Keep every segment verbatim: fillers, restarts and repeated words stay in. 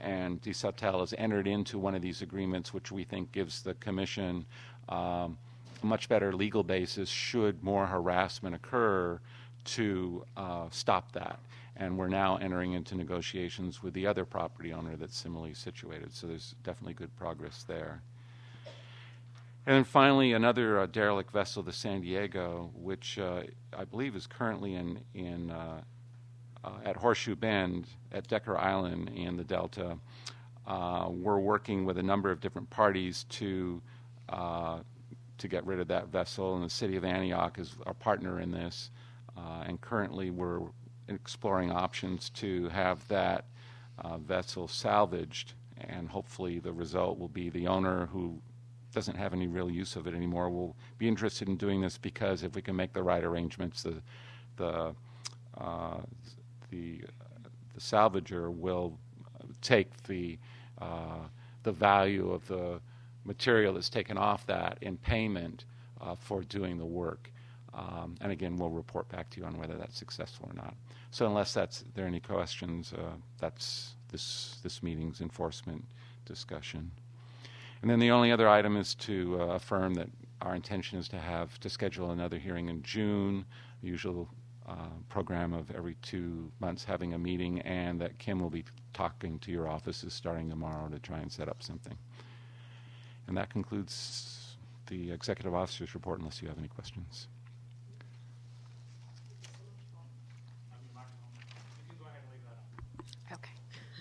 and Desautels has entered into one of these agreements, which we think gives the Commission um, a much better legal basis should more harassment occur to uh, stop that. And we're now entering into negotiations with the other property owner that's similarly situated. So there's definitely good progress there. And then finally, another uh, derelict vessel, the San Diego, which uh, I believe is currently in, in uh, uh, at Horseshoe Bend at Decker Island in the Delta. Uh, we're working with a number of different parties to uh, to get rid of that vessel, and the City of Antioch is our partner in this. Uh, and currently, we're exploring options to have that uh, vessel salvaged, and hopefully, the result will be the owner who doesn't have any real use of it anymore will be interested in doing this, because if we can make the right arrangements, the the uh, the, the salvager will take the uh, the value of the material that's taken off that in payment uh, for doing the work. Um, and again, we'll report back to you on whether that's successful or not. So unless that's there are any questions, uh, that's this this meeting's enforcement discussion. And then the only other item is to uh, affirm that our intention is to have to schedule another hearing in June, the usual uh, program of every two months having a meeting, and that Kim will be talking to your offices starting tomorrow to try and set up something. And that concludes the executive officer's report, unless you have any questions. Okay.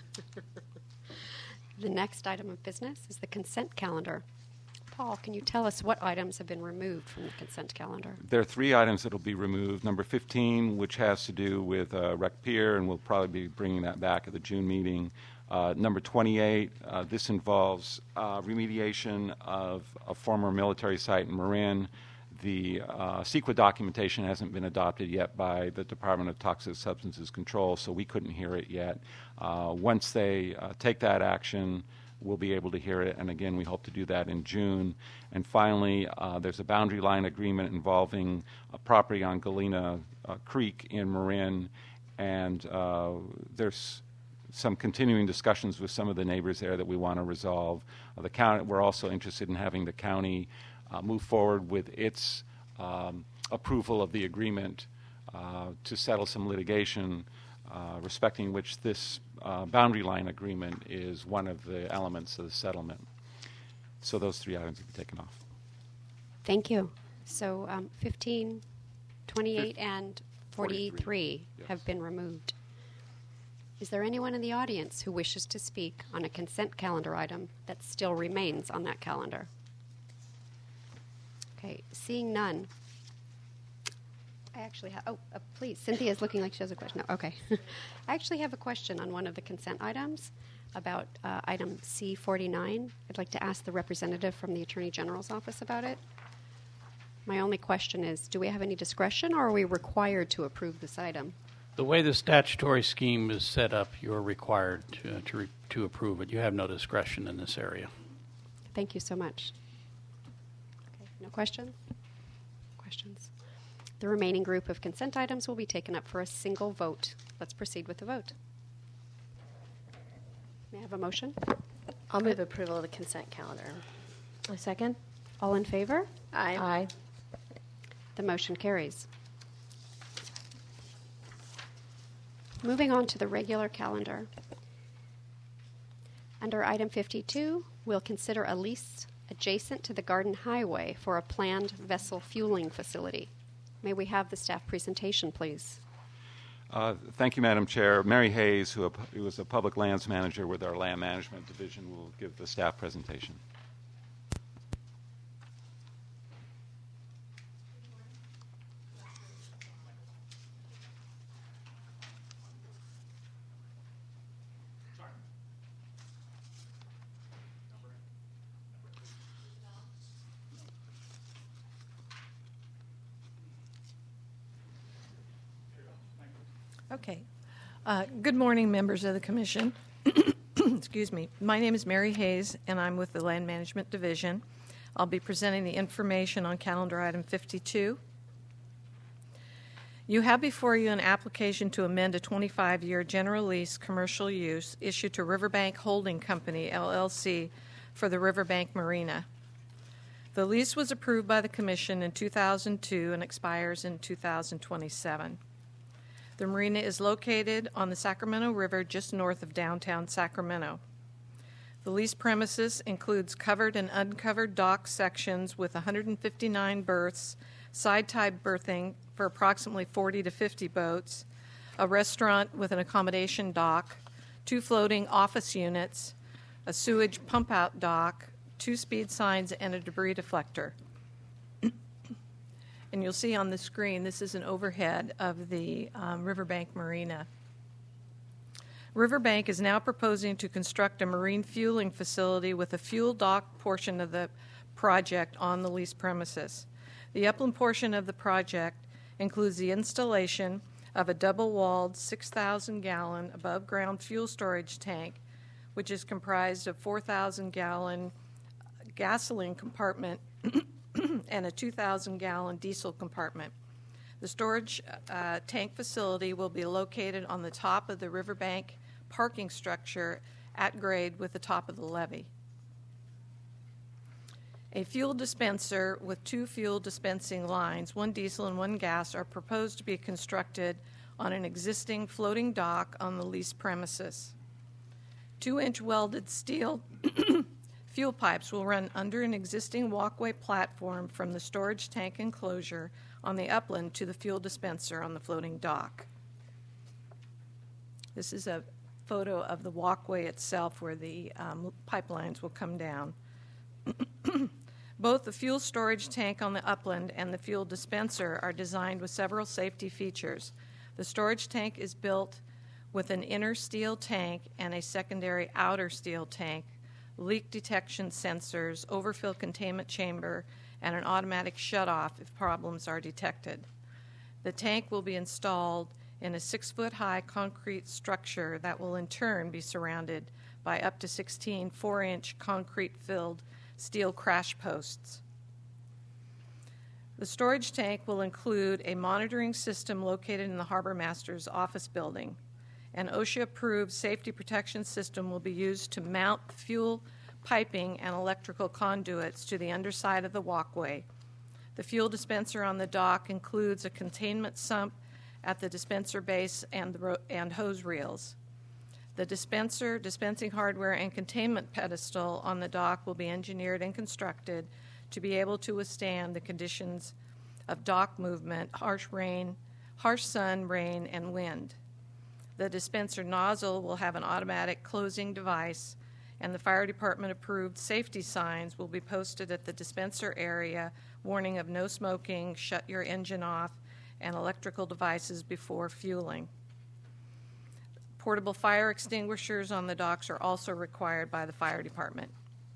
The next item of business is the consent calendar. Paul, can you tell us what items have been removed from the consent calendar? There are three items that will be removed. Number fifteen, which has to do with uh, Rec Pier, and we'll probably be bringing that back at the June meeting. Uh, number twenty-eight, uh, this involves uh, remediation of a former military site in Marin. The uh, CEQA documentation hasn't been adopted yet by the Department of Toxic Substances Control, so we couldn't hear it yet. Uh, once they uh, take that action, we'll be able to hear it, and again, we hope to do that in June. And finally, uh, there's a boundary line agreement involving a property on Galena uh, Creek in Marin, and uh, there's some continuing discussions with some of the neighbors there that we want to resolve. Uh, the county, we're also interested in having the county Uh, move forward with its um, approval of the agreement uh, to settle some litigation, uh, respecting which this uh, boundary line agreement is one of the elements of the settlement. So those three items have been taken off. Thank you. So um, fifteen, twenty-eight, and forty-three Yes. have been removed. Is there anyone in the audience who wishes to speak on a consent calendar item that still remains on that calendar? Okay, seeing none. I actually have, oh, uh, please, Cynthia is looking like she has a question. No, okay. I actually have a question on one of the consent items about uh, item C forty-nine. I'd like to ask the representative from the Attorney General's office about it. My only question is, do we have any discretion, or are we required to approve this item? The way the statutory scheme is set up, you're required to, uh, to, re- to approve it. You have no discretion in this area. Thank you so much. No questions? Questions? The remaining group of consent items will be taken up for a single vote. Let's proceed with the vote. May I have a motion? I'll move approval of the consent calendar. A second? All in favor? Aye. Aye. The motion carries. Moving on to the regular calendar. Under item fifty-two, we'll consider a lease adjacent to the Garden Highway for a planned vessel fueling facility. May we have the staff presentation, please? Uh, thank you, Madam Chair. Mary Hayes, who, who is a public lands manager with our land management division, will give the staff presentation. Okay. Uh, good morning, members of the Commission. Excuse me. My name is Mary Hayes, and I'm with the Land Management Division. I'll be presenting the information on calendar item fifty-two. You have before you an application to amend a twenty-five year general lease commercial use issued to Riverbank Holding Company, L L C, for the Riverbank Marina. The lease was approved by the Commission in two thousand two and expires in two thousand twenty-seven. The marina is located on the Sacramento River just north of downtown Sacramento. The lease premises includes covered and uncovered dock sections with one hundred fifty-nine berths, side-type berthing for approximately forty to fifty boats, a restaurant with an accommodation dock, two floating office units, a sewage pump-out dock, two speed signs, and a debris deflector. And you'll see on the screen, this is an overhead of the um, Riverbank Marina. Riverbank is now proposing to construct a marine fueling facility with a fuel dock portion of the project on the leased premises. The upland portion of the project includes the installation of a double-walled six thousand gallon above-ground fuel storage tank, which is comprised of four thousand gallon gasoline compartment and a two thousand gallon diesel compartment. The storage uh, tank facility will be located on the top of the Riverbank parking structure at grade with the top of the levee. A fuel dispenser with two fuel dispensing lines, one diesel and one gas, are proposed to be constructed on an existing floating dock on the leased premises. Two-inch welded steel fuel pipes will run under an existing walkway platform from the storage tank enclosure on the upland to the fuel dispenser on the floating dock. This is a photo of the walkway itself where the um, pipelines will come down. Both the fuel storage tank on the upland and the fuel dispenser are designed with several safety features. The storage tank is built with an inner steel tank and a secondary outer steel tank, leak detection sensors, overfill containment chamber, and an automatic shutoff if problems are detected. The tank will be installed in a six-foot-high concrete structure that will in turn be surrounded by up to sixteen four-inch concrete-filled steel crash posts. The storage tank will include a monitoring system located in the Harbor Master's office building. An OSHA-approved safety protection system will be used to mount fuel piping and electrical conduits to the underside of the walkway. The fuel dispenser on the dock includes a containment sump at the dispenser base and, the ro- and hose reels. The dispenser, dispensing hardware, and containment pedestal on the dock will be engineered and constructed to be able to withstand the conditions of dock movement, harsh rain, harsh sun, rain, and wind. The dispenser nozzle will have an automatic closing device, and the fire department approved safety signs will be posted at the dispenser area warning of no smoking, shut your engine off, and electrical devices before fueling. Portable fire extinguishers on the docks are also required by the fire department.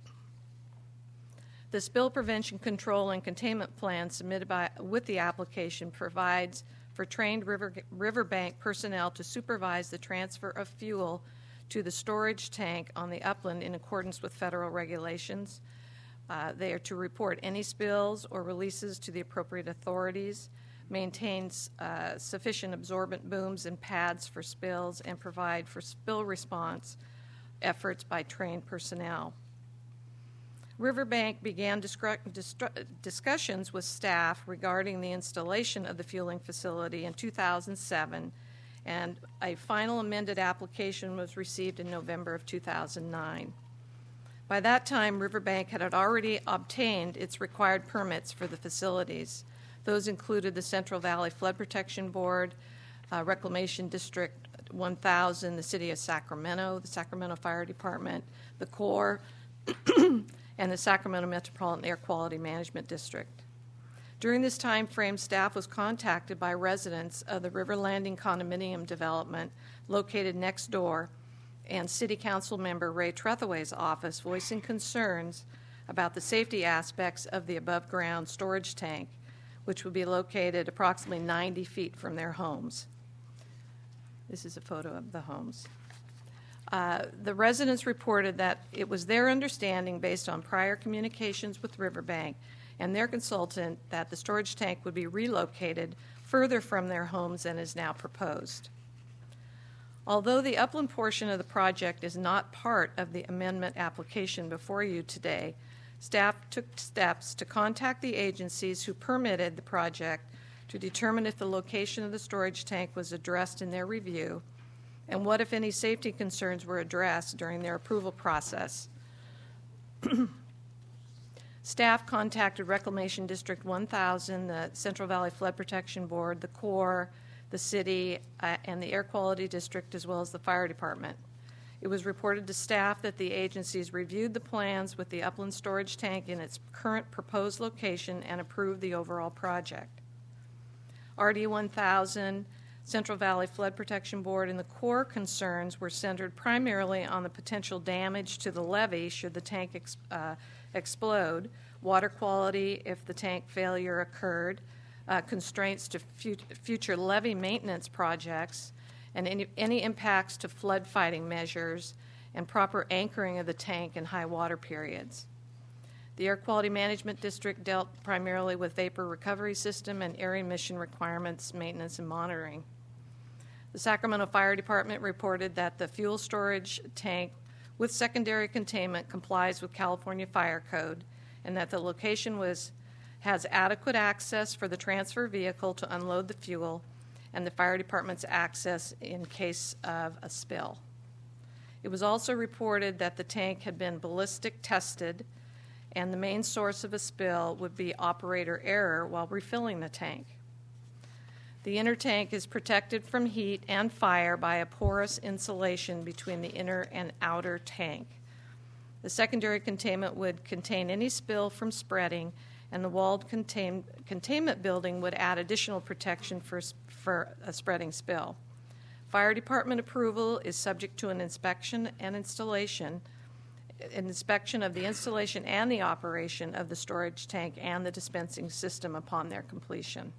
The spill prevention control and containment plan submitted by, with the application provides for trained river, riverbank personnel to supervise the transfer of fuel to the storage tank on the upland in accordance with federal regulations. Uh, they are to report any spills or releases to the appropriate authorities, maintains uh, sufficient absorbent booms and pads for spills, and provide for spill response efforts by trained personnel. Riverbank began discru- distru- discussions with staff regarding the installation of the fueling facility in two thousand seven, and a final amended application was received in November of two thousand nine. By that time, Riverbank had already obtained its required permits for the facilities. Those included the Central Valley Flood Protection Board, uh, Reclamation District one thousand, the City of Sacramento, the Sacramento Fire Department, the Corps, and the Sacramento Metropolitan Air Quality Management District. During this time frame, staff was contacted by residents of the River Landing condominium development located next door, and City Council member Ray Trethaway's office voicing concerns about the safety aspects of the above-ground storage tank, which would be located approximately ninety feet from their homes. This is a photo of the homes. Uh, the residents reported that it was their understanding, based on prior communications with Riverbank and their consultant, that the storage tank would be relocated further from their homes than is now proposed. Although the upland portion of the project is not part of the amendment application before you today, staff took steps to contact the agencies who permitted the project to determine if the location of the storage tank was addressed in their review and what, if any, safety concerns were addressed during their approval process. Staff contacted Reclamation District one thousand, the Central Valley Flood Protection Board, the Corps, the city, uh, and the Air Quality District, as well as the fire department. It was reported to staff that the agencies reviewed the plans with the upland storage tank in its current proposed location and approved the overall project. R D one thousand, Central Valley Flood Protection Board, and the Corps concerns were centered primarily on the potential damage to the levee should the tank ex- uh, explode, water quality if the tank failure occurred, uh, constraints to fut- future levee maintenance projects, and any, any impacts to flood fighting measures, and proper anchoring of the tank in high water periods. The Air Quality Management District dealt primarily with vapor recovery system and air emission requirements, maintenance, and monitoring. The Sacramento Fire Department reported that the fuel storage tank with secondary containment complies with California Fire Code, and that the location was has adequate access for the transfer vehicle to unload the fuel, and the fire department's access in case of a spill. It was also reported that the tank had been ballistic tested, and the main source of a spill would be operator error while refilling the tank. The inner tank is protected from heat and fire by a porous insulation between the inner and outer tank. The secondary containment would contain any spill from spreading, and the walled contain- containment building would add additional protection for, for a spreading spill. Fire department approval is subject to an inspection and installation, an inspection of the installation and the operation of the storage tank and the dispensing system upon their completion.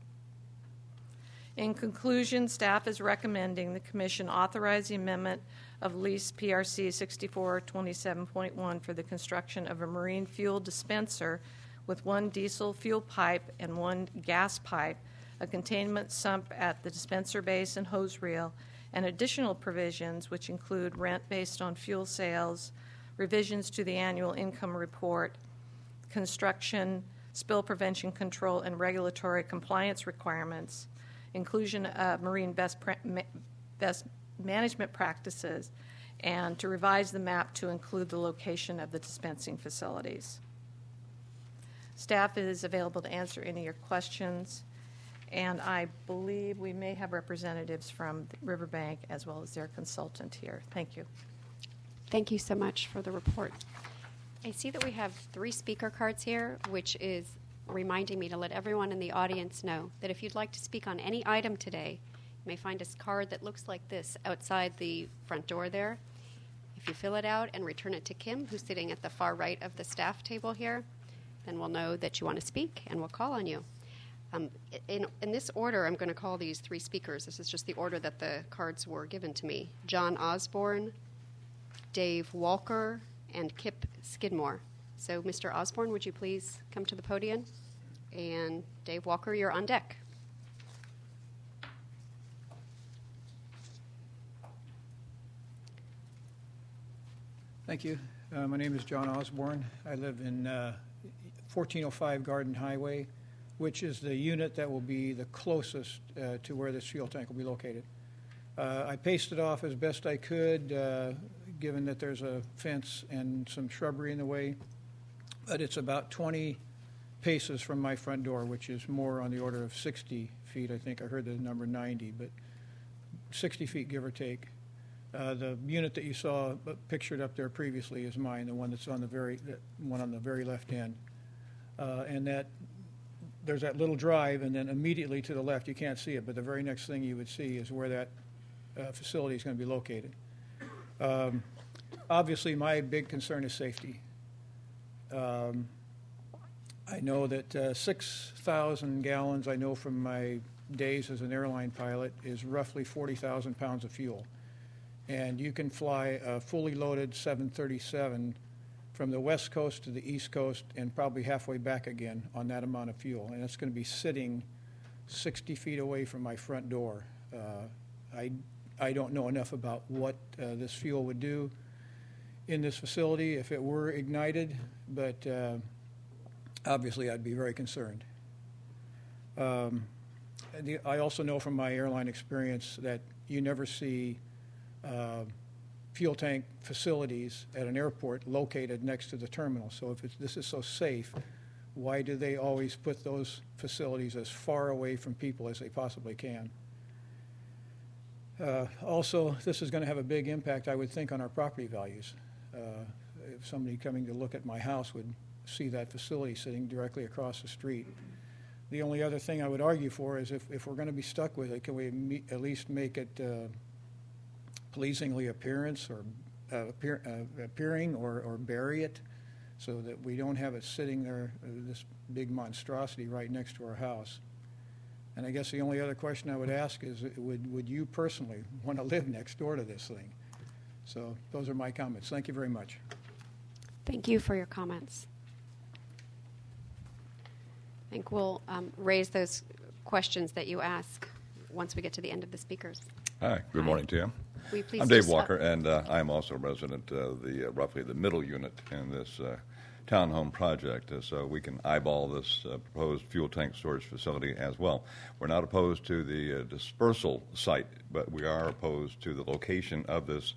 In conclusion, staff is recommending the Commission authorize the amendment of lease P R C sixty-four twenty-seven point one for the construction of a marine fuel dispenser with one diesel fuel pipe and one gas pipe, a containment sump at the dispenser base and hose reel, and additional provisions which include rent based on fuel sales, revisions to the annual income report, construction, spill prevention control, and regulatory compliance requirements, inclusion of marine best, pra- ma- best management practices, and to revise the map to include the location of the dispensing facilities. Staff is available to answer any of your questions, and I believe we may have representatives from Riverbank as well as their consultant here. Thank you. Thank you so much for the report. I see that we have three speaker cards here, which is reminding me to let everyone in the audience know that if you'd like to speak on any item today, you may find a card that looks like this outside the front door there. If you fill it out and return it to Kim, who's sitting at the far right of the staff table here, then we'll know that you want to speak and we'll call on you. Um, in, in this order, I'm going to call these three speakers. This is just the order that the cards were given to me. John Osborne, Dave Walker, and Kip Skidmore. So, Mister Osborne, would you please come to the podium? And Dave Walker, you're on deck. Thank you. Uh, my name is John Osborne. I live in uh, fourteen oh five Garden Highway, which is the unit that will be the closest uh, to where this fuel tank will be located. Uh, I paced it off as best I could, uh, given that there's a fence and some shrubbery in the way. But it's about twenty paces from my front door, which is more on the order of sixty feet. I think I heard the number ninety, but sixty feet, give or take. Uh, the unit that you saw pictured up there previously is mine, the one that's on the very, the one on the very left end. Uh, and that there's that little drive, and then immediately to the left, you can't see it, but the very next thing you would see is where that uh, facility is going to be located. Um, obviously, my big concern is safety. Um, I know that uh, six thousand gallons, I know from my days as an airline pilot, is roughly forty thousand pounds of fuel. And you can fly a fully loaded seven thirty-seven from the west coast to the east coast and probably halfway back again on that amount of fuel. And it's going to be sitting sixty feet away from my front door. Uh, I, I don't know enough about what uh, this fuel would do in this facility if it were ignited, but uh, obviously I'd be very concerned. Um, the, I also know from my airline experience that you never see uh, fuel tank facilities at an airport located next to the terminal. So if it's, this is so safe, why do they always put those facilities as far away from people as they possibly can? Uh, also, this is going to have a big impact, I would think, on our property values. Uh, if somebody coming to look at my house would see that facility sitting directly across the street. The only other thing I would argue for is if, if we're going to be stuck with it, can we me- at least make it uh, pleasingly appearance or uh, appear, uh, appearing or, or bury it so that we don't have it sitting there, uh, this big monstrosity right next to our house. And I guess the only other question I would ask is, would, would you personally want to live next door to this thing? So those are my comments. Thank you very much. Thank you for your comments. I think we'll um, raise those questions that you ask once we get to the end of the speakers. Hi, good Hi. morning to you. Will you please I'm Dave just, uh, Walker, and uh, I'm also a resident of the uh, roughly the middle unit in this uh, townhome project, uh, so we can eyeball this uh, proposed fuel tank storage facility as well. We're not opposed to the uh, dispersal site, but we are opposed to the location of this,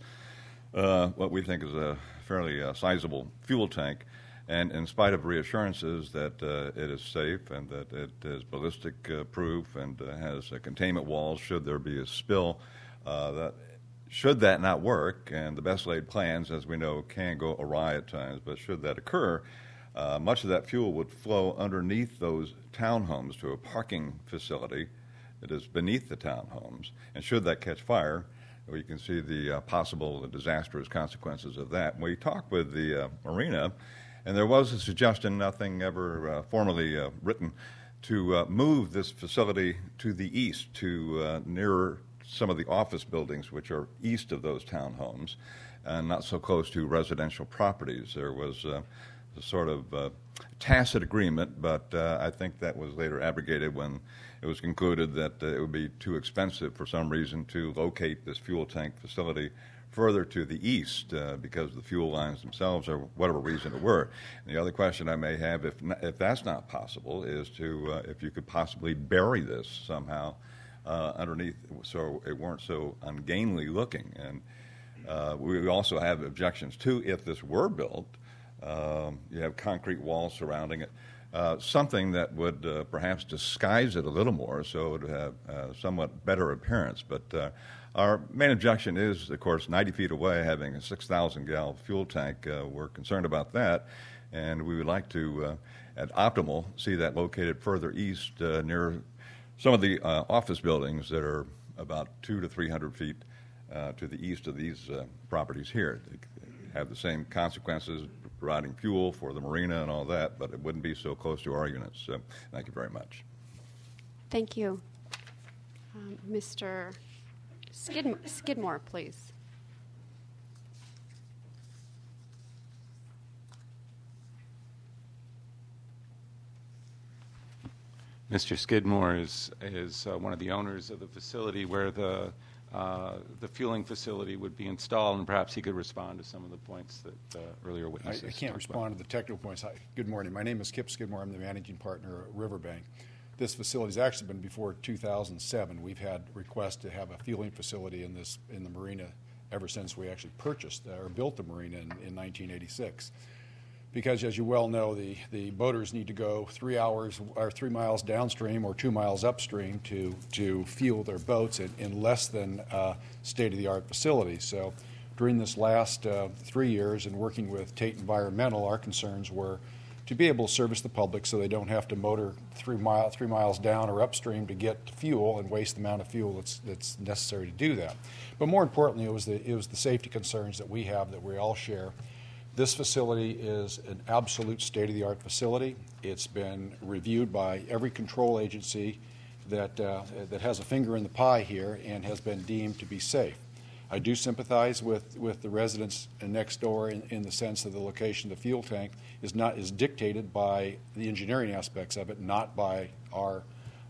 uh, what we think is a fairly uh, sizable fuel tank. And in spite of reassurances that uh, it is safe and that it is ballistic uh, proof and uh, has uh, containment walls should there be a spill, uh, that should that not work, and the best laid plans, as we know, can go awry at times, but should that occur, uh, much of that fuel would flow underneath those townhomes to a parking facility that is beneath the townhomes. And should that catch fire, we can see the uh, possible the disastrous consequences of that. We talked with the uh, marina, and there was a suggestion, nothing ever uh, formally uh, written, to uh, move this facility to the east, to uh, nearer some of the office buildings which are east of those townhomes and not so close to residential properties. There was uh, a sort of uh, tacit agreement, but uh, I think that was later abrogated when it was concluded that uh, it would be too expensive for some reason to locate this fuel tank facility further to the east uh, because the fuel lines themselves, or whatever reason it were. And the other question I may have, if not, if that's not possible, is to uh, if you could possibly bury this somehow uh, underneath, so it weren't so ungainly looking. And uh, we also have objections too. If this were built, um, you have concrete walls surrounding it. Uh, something that would uh, perhaps disguise it a little more so it would have uh, somewhat better appearance. But uh, our main objection is, of course, ninety feet away, having a six thousand gallon fuel tank. Uh, we're concerned about that, and we would like to, uh, at optimal, see that located further east uh, near some of the uh, office buildings that are about two to three hundred feet uh, to the east of these uh, properties here. They have the same consequences, providing fuel for the marina and all that, but it wouldn't be so close to our units. So thank you very much. Thank you. Um, Mister Skidmore, Skidmore, please. Mister Skidmore is is uh, one of the owners of the facility where the uh, the fueling facility would be installed, and perhaps he could respond to some of the points that uh, earlier I, witnesses I can't talked respond about. to the technical points. Hi, good morning. My name is Kip Skidmore. I'm the managing partner at Riverbank. This facility has actually been before two thousand seven. We've had requests to have a fueling facility in this in the marina ever since we actually purchased uh, or built the marina in, in nineteen eighty-six. Because, as you well know, the, the boaters need to go three hours or three miles downstream or two miles upstream to, to fuel their boats in, in less than uh, state-of-the-art facilities. So during this last uh, three years and working with Tate Environmental, our concerns were to be able to service the public so they don't have to motor three, mile, three miles down or upstream to get fuel and waste the amount of fuel that's, that's necessary to do that. But more importantly, it was the, it was the safety concerns that we have that we all share. This facility is an absolute state-of-the-art facility. It's been reviewed by every control agency that, uh, that has a finger in the pie here and has been deemed to be safe. I do sympathize with, with the residents next door in, in the sense that the location of the fuel tank is not is dictated by the engineering aspects of it, not by our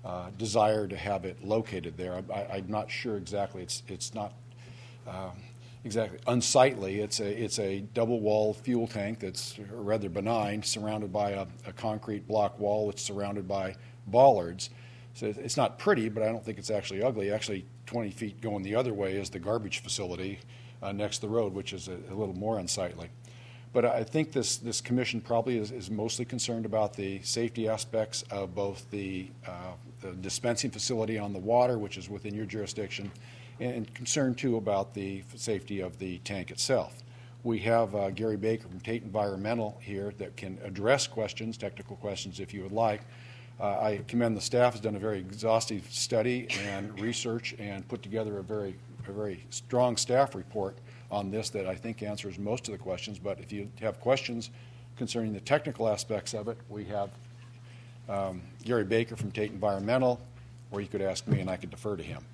uh, desire to have it located there. I, I, I'm not sure exactly. It's it's not um, exactly unsightly. It's a it's a double-walled fuel tank that's rather benign, surrounded by a, a concrete block wall. It's surrounded by bollards. So it's not pretty, but I don't think it's actually ugly. Actually, twenty feet going the other way is the garbage facility uh, next to the road, which is a, a little more unsightly. But I think this, this commission probably is, is mostly concerned about the safety aspects of both the, uh, the dispensing facility on the water, which is within your jurisdiction, and concerned too about the safety of the tank itself. We have uh, Gary Baker from Tate Environmental here that can address questions, technical questions, if you would like. Uh, I commend the staff has done a very exhaustive study and research and put together a very, a very strong staff report on this that I think answers most of the questions. But if you have questions concerning the technical aspects of it, we have um, Gary Baker from Tate Environmental, or you could ask me and I could defer to him.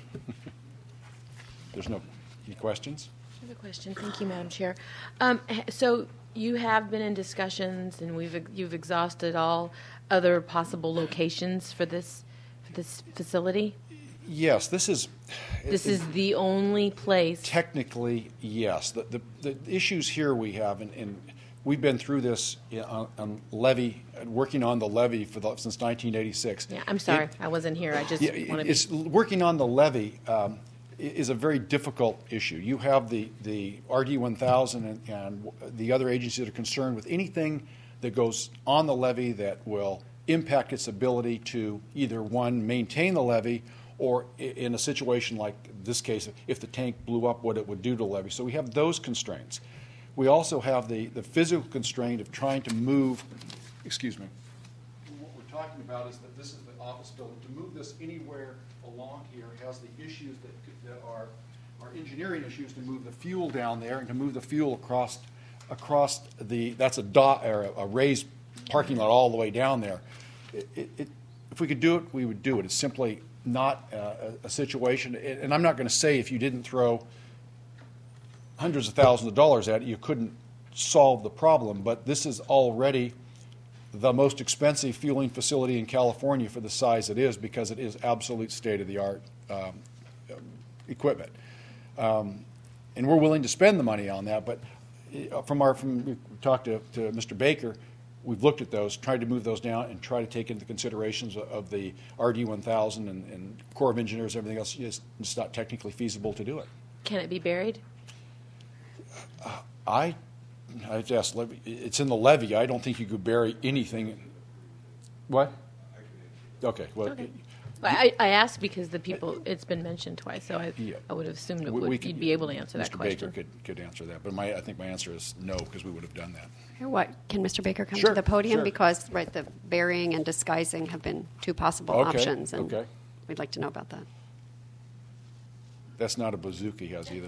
There's no any questions? I have a question. Thank you, Madam Chair. Um, so you have been in discussions, and we've you've exhausted all other possible locations for this for this facility? Yes, this is. This it, is the only place. Technically, yes. The the, the issues here we have, and, and we've been through this on, on levy, working on the levy for the, since nineteen eighty-six. Yeah, I'm sorry, it, I wasn't here. I just yeah, want to. It's be... working on the levy um, is a very difficult issue. You have the the R D one thousand and, and the other agencies that are concerned with anything that goes on the levy that will impact its ability to either one maintain the levy, or in a situation like this case, if the tank blew up, what it would do to the levee. So we have those constraints. We also have the, the physical constraint of trying to move, excuse me, what we're talking about is that this is the office building. To move this anywhere along here has the issues that, that are, are engineering issues to move the fuel down there and to move the fuel across, across the, that's a, dot, or a, a raised parking lot all the way down there. It, it, it, if we could do it, we would do it. It's simply not uh, a, a situation, and I'm not going to say if you didn't throw hundreds of thousands of dollars at it, you couldn't solve the problem, but this is already the most expensive fueling facility in California for the size it is, because it is absolute state-of-the-art um, equipment. Um, and we're willing to spend the money on that, but from our, from we talked to, to Mister Baker, we've looked at those, tried to move those down, and try to take into considerations of, of the R D one thousand and, and Corps of Engineers, everything else. It's, it's not technically feasible to do it. Can it be buried? Uh, I, I have to ask, it's in the levee. I don't think you could bury anything. What? Okay. Well, okay. I, I asked because the people, it's been mentioned twice, so I, yeah. I would have assumed it we, would, we could, you'd be able to answer Mister that question. Baker could, could answer that, but my, I think my answer is no, because we would have done that. What, can Mister Baker come Sure, to the podium? sure. Because, right, the burying and disguising have been two possible Okay, options, and okay. we'd like to know about that. That's not a bazooka he has either.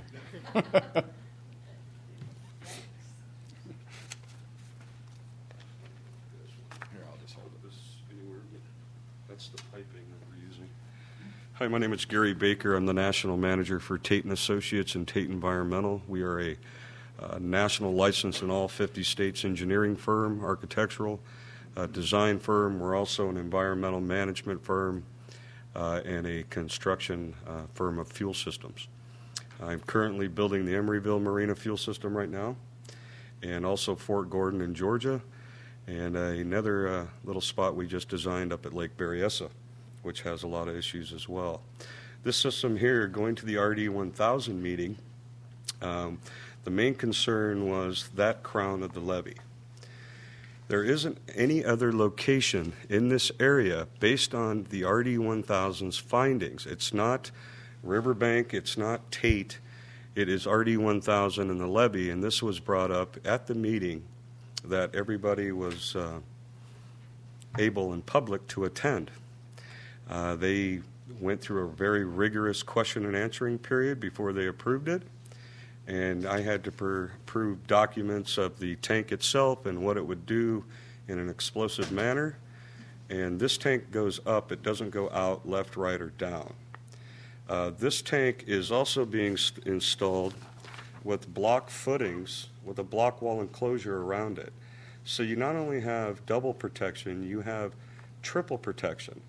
That's the piping that we're using. Hi, my name is Gary Baker. I'm the national manager for Tate and Associates and Tate Environmental. We are a uh, national license in all fifty states engineering firm, architectural uh, design firm. We're also an environmental management firm uh, and a construction uh, firm of fuel systems. I'm currently building the Emeryville Marina fuel system right now, and also Fort Gordon in Georgia, and uh, another uh, little spot we just designed up at Lake Berryessa, which has a lot of issues as well. This system here, going to the R D one thousand meeting, um, the main concern was that crown of the levee. There isn't any other location in this area based on the R D one thousand's findings. It's not Riverbank, it's not Tate, it is R D one thousand and the levee, and this was brought up at the meeting that everybody was uh, able in public to attend. Uh, they went through a very rigorous question and answering period before they approved it, and I had to per- prove documents of the tank itself and what it would do in an explosive manner. And this tank goes up, it doesn't go out, left, right, or down. Uh, this tank is also being st- installed with block footings with a block wall enclosure around it. So you not only have double protection, you have triple protection.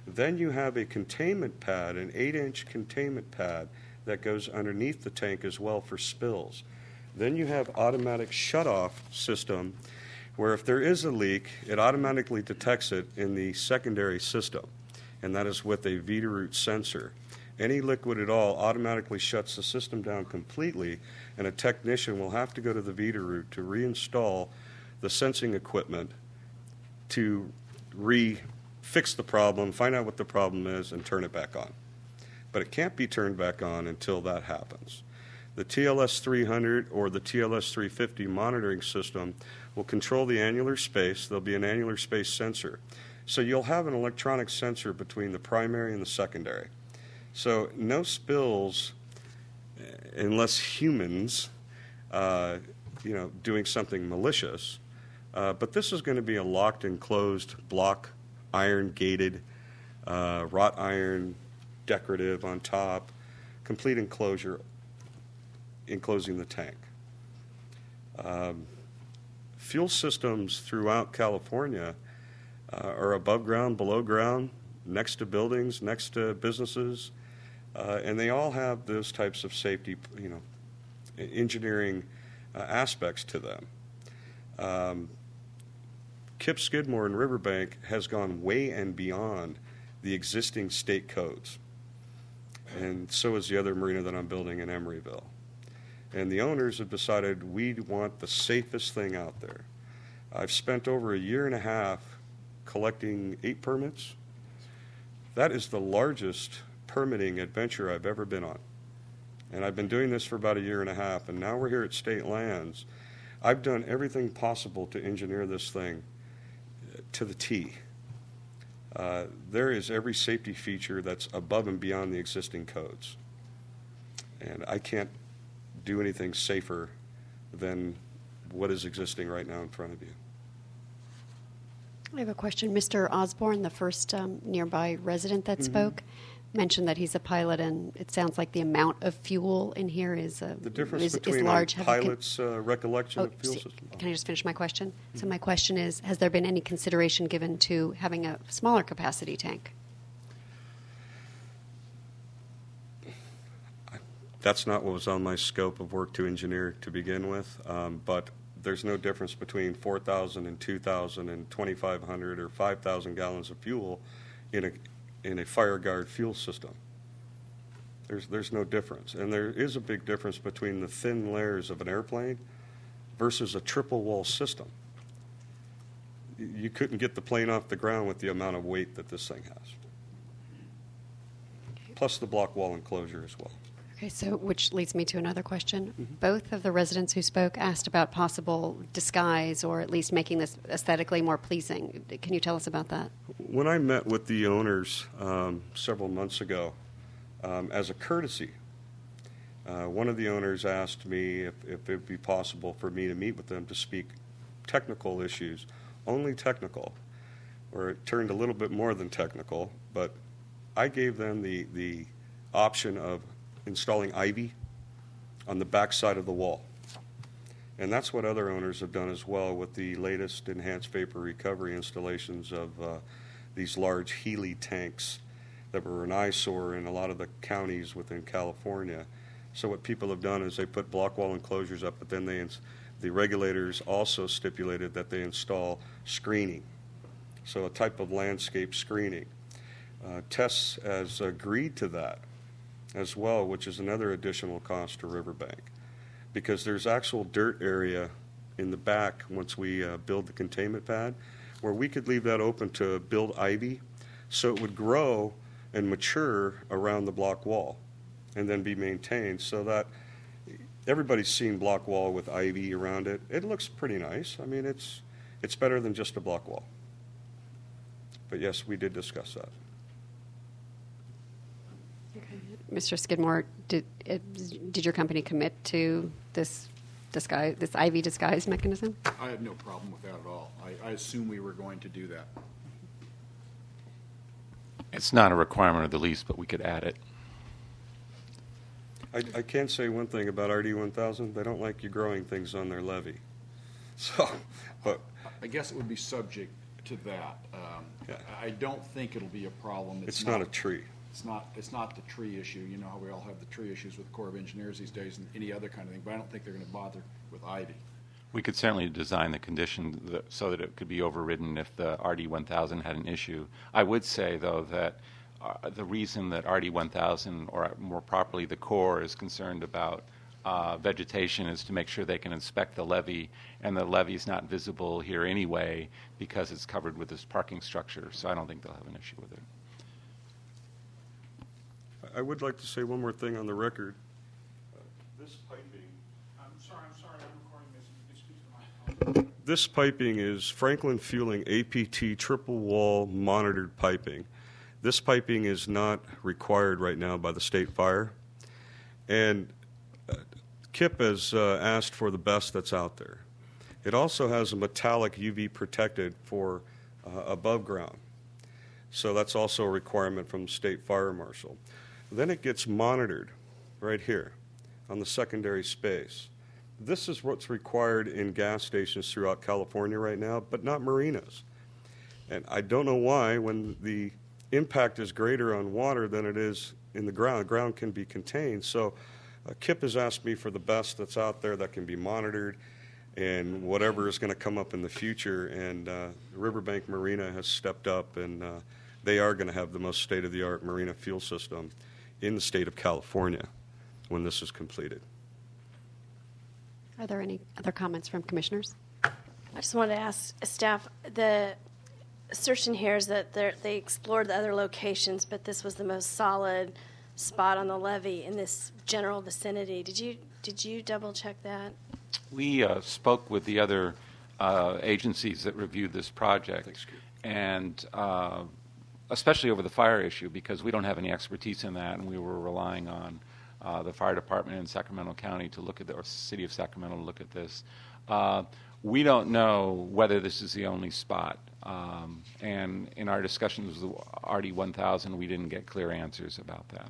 Then you have a containment pad, an eight-inch containment pad that goes underneath the tank as well for spills. Then you have automatic shut-off system where if there is a leak, it automatically detects it in the secondary system, and that is with a Veeder-Root sensor. Any liquid at all automatically shuts the system down completely, and a technician will have to go to the Veeder-Root to reinstall the sensing equipment to re-fix the problem, find out what the problem is, and turn it back on. But it can't be turned back on until that happens. The T L S three hundred or the T L S three fifty monitoring system will control the annular space. There'll be an annular space sensor. So you'll have an electronic sensor between the primary and the secondary. So no spills unless humans, uh, you know, doing something malicious. Uh, but this is going to be a locked, enclosed block, iron-gated, uh, wrought iron, decorative on top, complete enclosure, enclosing the tank. Um, fuel systems throughout California uh, are above ground, below ground, next to buildings, next to businesses, uh, and they all have those types of safety, you know, engineering uh, aspects to them. Um, KIPP Skidmore and Riverbank has gone way and beyond the existing state codes, and so is the other marina that I'm building in Emeryville. And the owners have decided we want the safest thing out there. I've spent over a year and a half collecting eight permits. That is the largest permitting adventure I've ever been on. And I've been doing this for about a year and a half, and now we're here at State Lands. I've done everything possible to engineer this thing to the T. Uh, there is every safety feature that's above and beyond the existing codes. And I can't do anything safer than what is existing right now in front of you. I have a question. Mister Osborne, the first um, nearby resident that mm-hmm. spoke, mentioned that he's a pilot, and it sounds like the amount of fuel in here is uh, the difference is, between is large. a pilot's uh, recollection oh, of fuel so, system. Can I just finish my question? Mm-hmm. So my question is, has there been any consideration given to having a smaller capacity tank? That's not what was on my scope of work to engineer to begin with, um, but there's no difference between four thousand and two thousand and twenty-five hundred or five thousand gallons of fuel in a in a fire guard fuel system. There's there's no difference, and there is a big difference between the thin layers of an airplane versus a triple wall system. You couldn't get the plane off the ground with the amount of weight that this thing has, plus the block wall enclosure as well. Okay, so which leads me to another question. Mm-hmm. Both of the residents who spoke asked about possible disguise or at least making this aesthetically more pleasing. Can you tell us about that? When I met with the owners um, several months ago, um, as a courtesy, uh, one of the owners asked me if, if it would be possible for me to meet with them to speak technical issues, only technical, or it turned a little bit more than technical, but I gave them the, the option of installing ivy on the back side of the wall. And that's what other owners have done as well with the latest enhanced vapor recovery installations of uh, these large Healy tanks that were an eyesore in a lot of the counties within California. So what people have done is they put block wall enclosures up, but then they ins- the regulators also stipulated that they install screening, so a type of landscape screening. Uh, Tess has agreed to that as well, which is another additional cost to Riverbank, because there's actual dirt area in the back once we uh, build the containment pad where we could leave that open to build ivy so it would grow and mature around the block wall and then be maintained, so that everybody's seen block wall with ivy around it. It looks pretty nice. I mean, it's it's better than just a block wall. But yes, we did discuss that. Mister Skidmore, did it, did your company commit to this disguise, this ivy disguise mechanism? I had no problem with that at all. I, I assumed we were going to do that. It's not a requirement of the lease, but we could add it. I, I can say one thing about R D one thousand. They don't like you growing things on their levee. So, but I guess it would be subject to that. Um, Yeah. I don't think it'll be a problem. It's not a tree. It's not, it's not the tree issue. You know how we all have the tree issues with Corps of Engineers these days and any other kind of thing, but I don't think they're going to bother with ivy. We could certainly design the condition that, so that it could be overridden if the R D one thousand had an issue. I would say, though, that uh, the reason that R D one thousand, or more properly the Corps, is concerned about uh, vegetation is to make sure they can inspect the levee, and the levee is not visible here anyway because it's covered with this parking structure, so I don't think they'll have an issue with it. I would like to say one more thing on the record. Uh, This piping, I'm sorry, I'm sorry, I'm recording this. You can speak to the mic. this piping is Franklin Fueling A P T triple wall monitored piping. This piping is not required right now by the state fire. And uh, K I P has uh, asked for the best that's out there. It also has a metallic U V protected for uh, above ground. So that's also a requirement from the state fire marshal. Then it gets monitored right here on the secondary space. This is what's required in gas stations throughout California right now, but not marinas. And I don't know why, when the impact is greater on water than it is in the ground, the ground can be contained. So uh, K I P has asked me for the best that's out there that can be monitored and whatever is going to come up in the future. And uh, Riverbank Marina has stepped up, and uh, they are going to have the most state-of-the-art marina fuel system in the state of California when this is completed. Are there any other comments from commissioners? I just wanted to ask staff, the assertion here is that they're- they explored the other locations, but this was the most solid spot on the levee in this general vicinity. Did you did you double check that? We uh, spoke with the other uh, agencies that reviewed this project, and uh, especially over the fire issue, because we don't have any expertise in that, and we were relying on uh, the fire department in Sacramento County to look at the, or city of Sacramento to look at this. Uh, we don't know whether this is the only spot, um, and in our discussions with R D one thousand, we didn't get clear answers about that.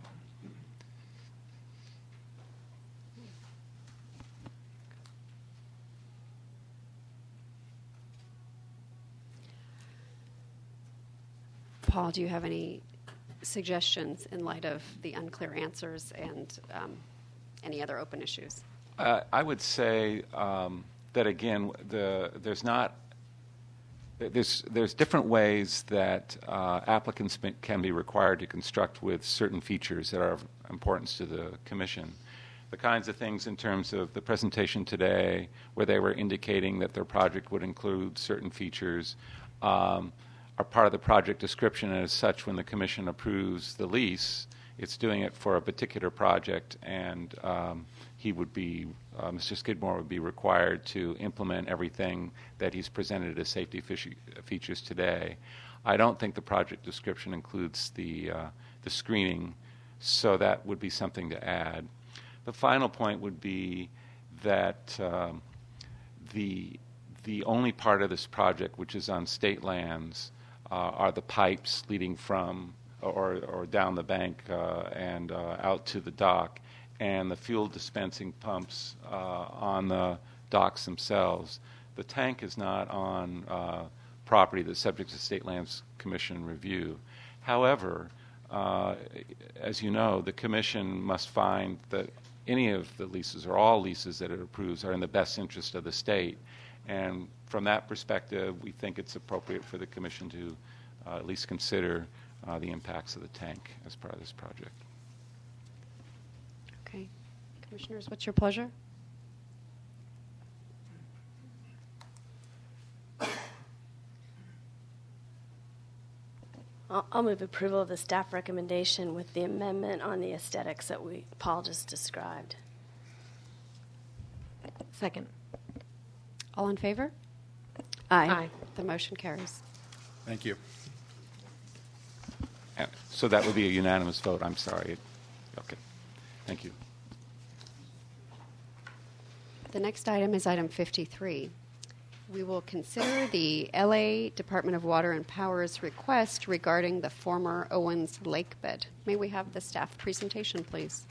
Paul, do you have any suggestions in light of the unclear answers and um, any other open issues? Uh, I would say um, that again, the, there's not there's there's different ways that uh, applicants can be required to construct with certain features that are of importance to the commission. The kinds of things in terms of the presentation today, where they were indicating that their project would include certain features, um, are part of the project description, and as such, when the commission approves the lease, it's doing it for a particular project, and um, he would be, uh, Mister Skidmore would be required to implement everything that he's presented as safety features today. I don't think the project description includes the, uh, the screening, so that would be something to add. The final point would be that um, the, the only part of this project which is on state lands uh, are the pipes leading from or, or down the bank uh, and uh, out to the dock, and the fuel dispensing pumps uh, on the docks themselves. The tank is not on uh, property that's subject to State Lands Commission review. However, uh, as you know, the Commission must find that any of the leases or all leases that it approves are in the best interest of the state. And from that perspective, we think it's appropriate for the Commission to uh, at least consider uh, the impacts of the tank as part of this project. Okay. Commissioners, what's your pleasure? I'll, I'll move approval of the staff recommendation with the amendment on the aesthetics that we Paul just described. Second. All in favor? Aye. Aye. The motion carries. Thank you. And so that would be a unanimous vote. I'm sorry. Okay. Thank you. The next item is item fifty-three. We will consider the L A Department of Water and Power's request regarding the former Owens Lake bed. May we have the staff presentation, please?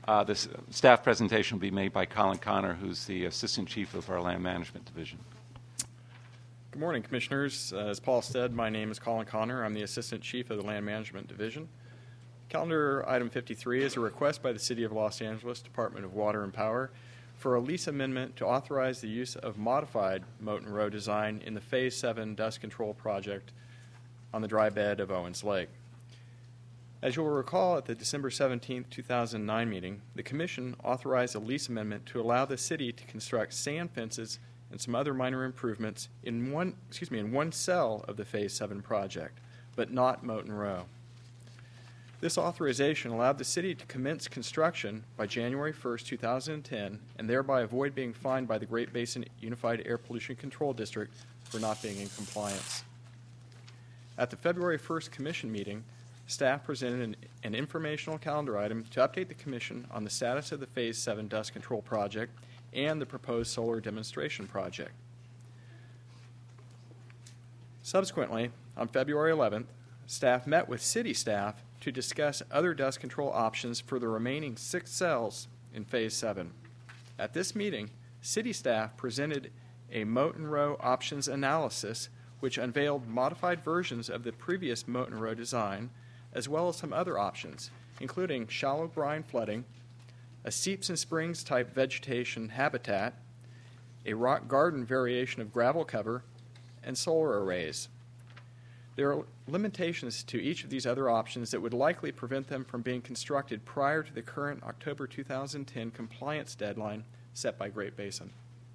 Uh, this staff presentation will be made by Colin Connor, who's the Assistant Chief of our Land Management Division. Good morning, Commissioners. Uh, as Paul said, my name is Colin Connor. I'm the Assistant Chief of the Land Management Division. Calendar item fifty-three is a request by the City of Los Angeles Department of Water and Power for a lease amendment to authorize the use of modified Moten Row design in the Phase seven Dust Control Project on the dry bed of Owens Lake. As you will recall, at the December seventeenth, two thousand nine meeting, the Commission authorized a lease amendment to allow the City to construct sand fences and some other minor improvements in one, excuse me, in one cell of the Phase seven project, but not Moten Row. This authorization allowed the City to commence construction by January first, two thousand ten, and thereby avoid being fined by the Great Basin Unified Air Pollution Control District for not being in compliance. At the February first Commission meeting, staff presented an, an informational calendar item to update the Commission on the status of the Phase seven Dust Control Project and the proposed solar demonstration project. Subsequently, on February eleventh, staff met with City staff to discuss other dust control options for the remaining six cells in Phase seven. At this meeting, City staff presented a Moten Row options analysis which unveiled modified versions of the previous Moten Row design, as well as some other options, including shallow brine flooding, a seeps and springs type vegetation habitat, a rock garden variation of gravel cover, and solar arrays. There are limitations to each of these other options that would likely prevent them from being constructed prior to the current October two thousand ten compliance deadline set by Great Basin.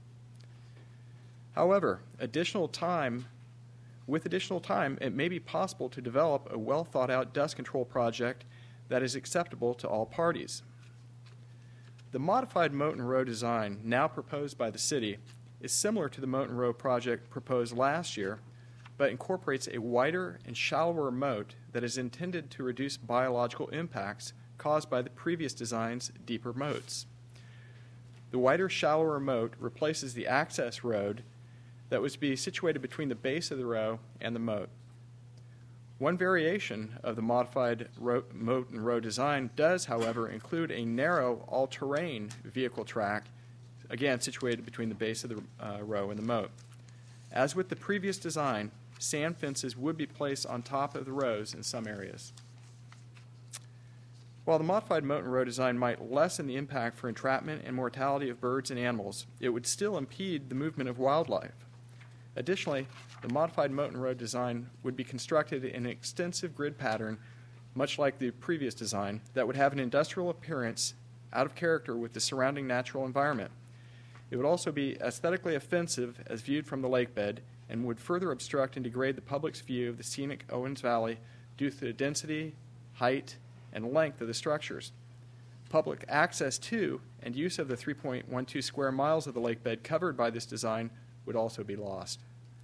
However, additional time, with additional time, it may be possible to develop a well-thought-out dust control project that is acceptable to all parties. The modified Moten Row design now proposed by the City is similar to the Moten Row project proposed last year, but incorporates a wider and shallower moat that is intended to reduce biological impacts caused by the previous design's deeper moats. The wider, shallower moat replaces the access road that was to be situated between the base of the row and the moat. One variation of the modified row, Moten Row design does, however, include a narrow all-terrain vehicle track, again situated between the base of the uh, row and the moat. As with the previous design, sand fences would be placed on top of the rows in some areas. While the modified Moten Row design might lessen the impact for entrapment and mortality of birds and animals, it would still impede the movement of wildlife. Additionally, the modified Moten Row design would be constructed in an extensive grid pattern, much like the previous design, that would have an industrial appearance out of character with the surrounding natural environment. It would also be aesthetically offensive as viewed from the lake bed and would further obstruct and degrade the public's view of the scenic Owens Valley due to the density, height, and length of the structures. Public access to and use of the three point one two square miles of the lake bed covered by this design would also be lost.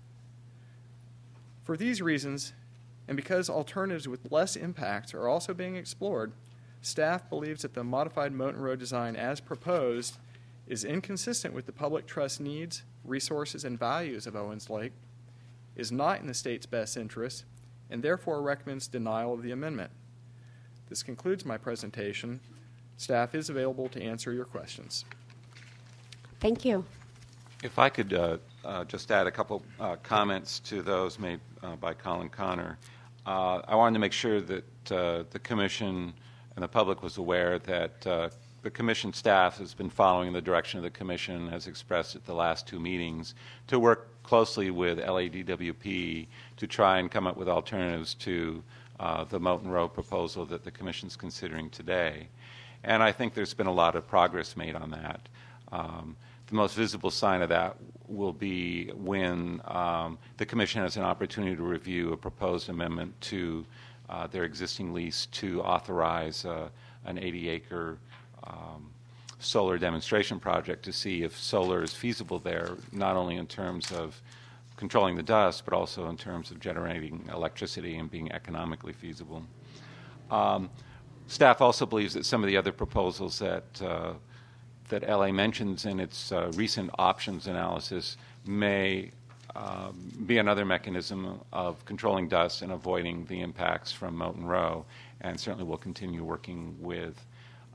For these reasons, and because alternatives with less impacts are also being explored, staff believes that the modified Moten Row design as proposed is inconsistent with the public trust needs, resources, and values of Owens Lake, is not in the state's best interest, and therefore recommends denial of the amendment. This concludes my presentation. Staff is available to answer your questions. Thank you. If I could uh, uh, just add a couple uh, comments to those made uh, by Colin Connor. Uh, I wanted to make sure that uh, the Commission and the public was aware that uh, the Commission staff has been following the direction of the Commission as expressed at the last two meetings to work closely with L A D W P to try and come up with alternatives to uh, the Moten Row proposal that the Commission is considering today. And I think there's been a lot of progress made on that. Um, The most visible sign of that will be when um, the Commission has an opportunity to review a proposed amendment to uh, their existing lease to authorize uh, an eighty acre um, solar demonstration project to see if solar is feasible there, not only in terms of controlling the dust, but also in terms of generating electricity and being economically feasible. Um, staff also believes that some of the other proposals that uh, that L A mentions in its uh, recent options analysis may uh, be another mechanism of controlling dust and avoiding the impacts from Moten Row, and certainly we'll continue working with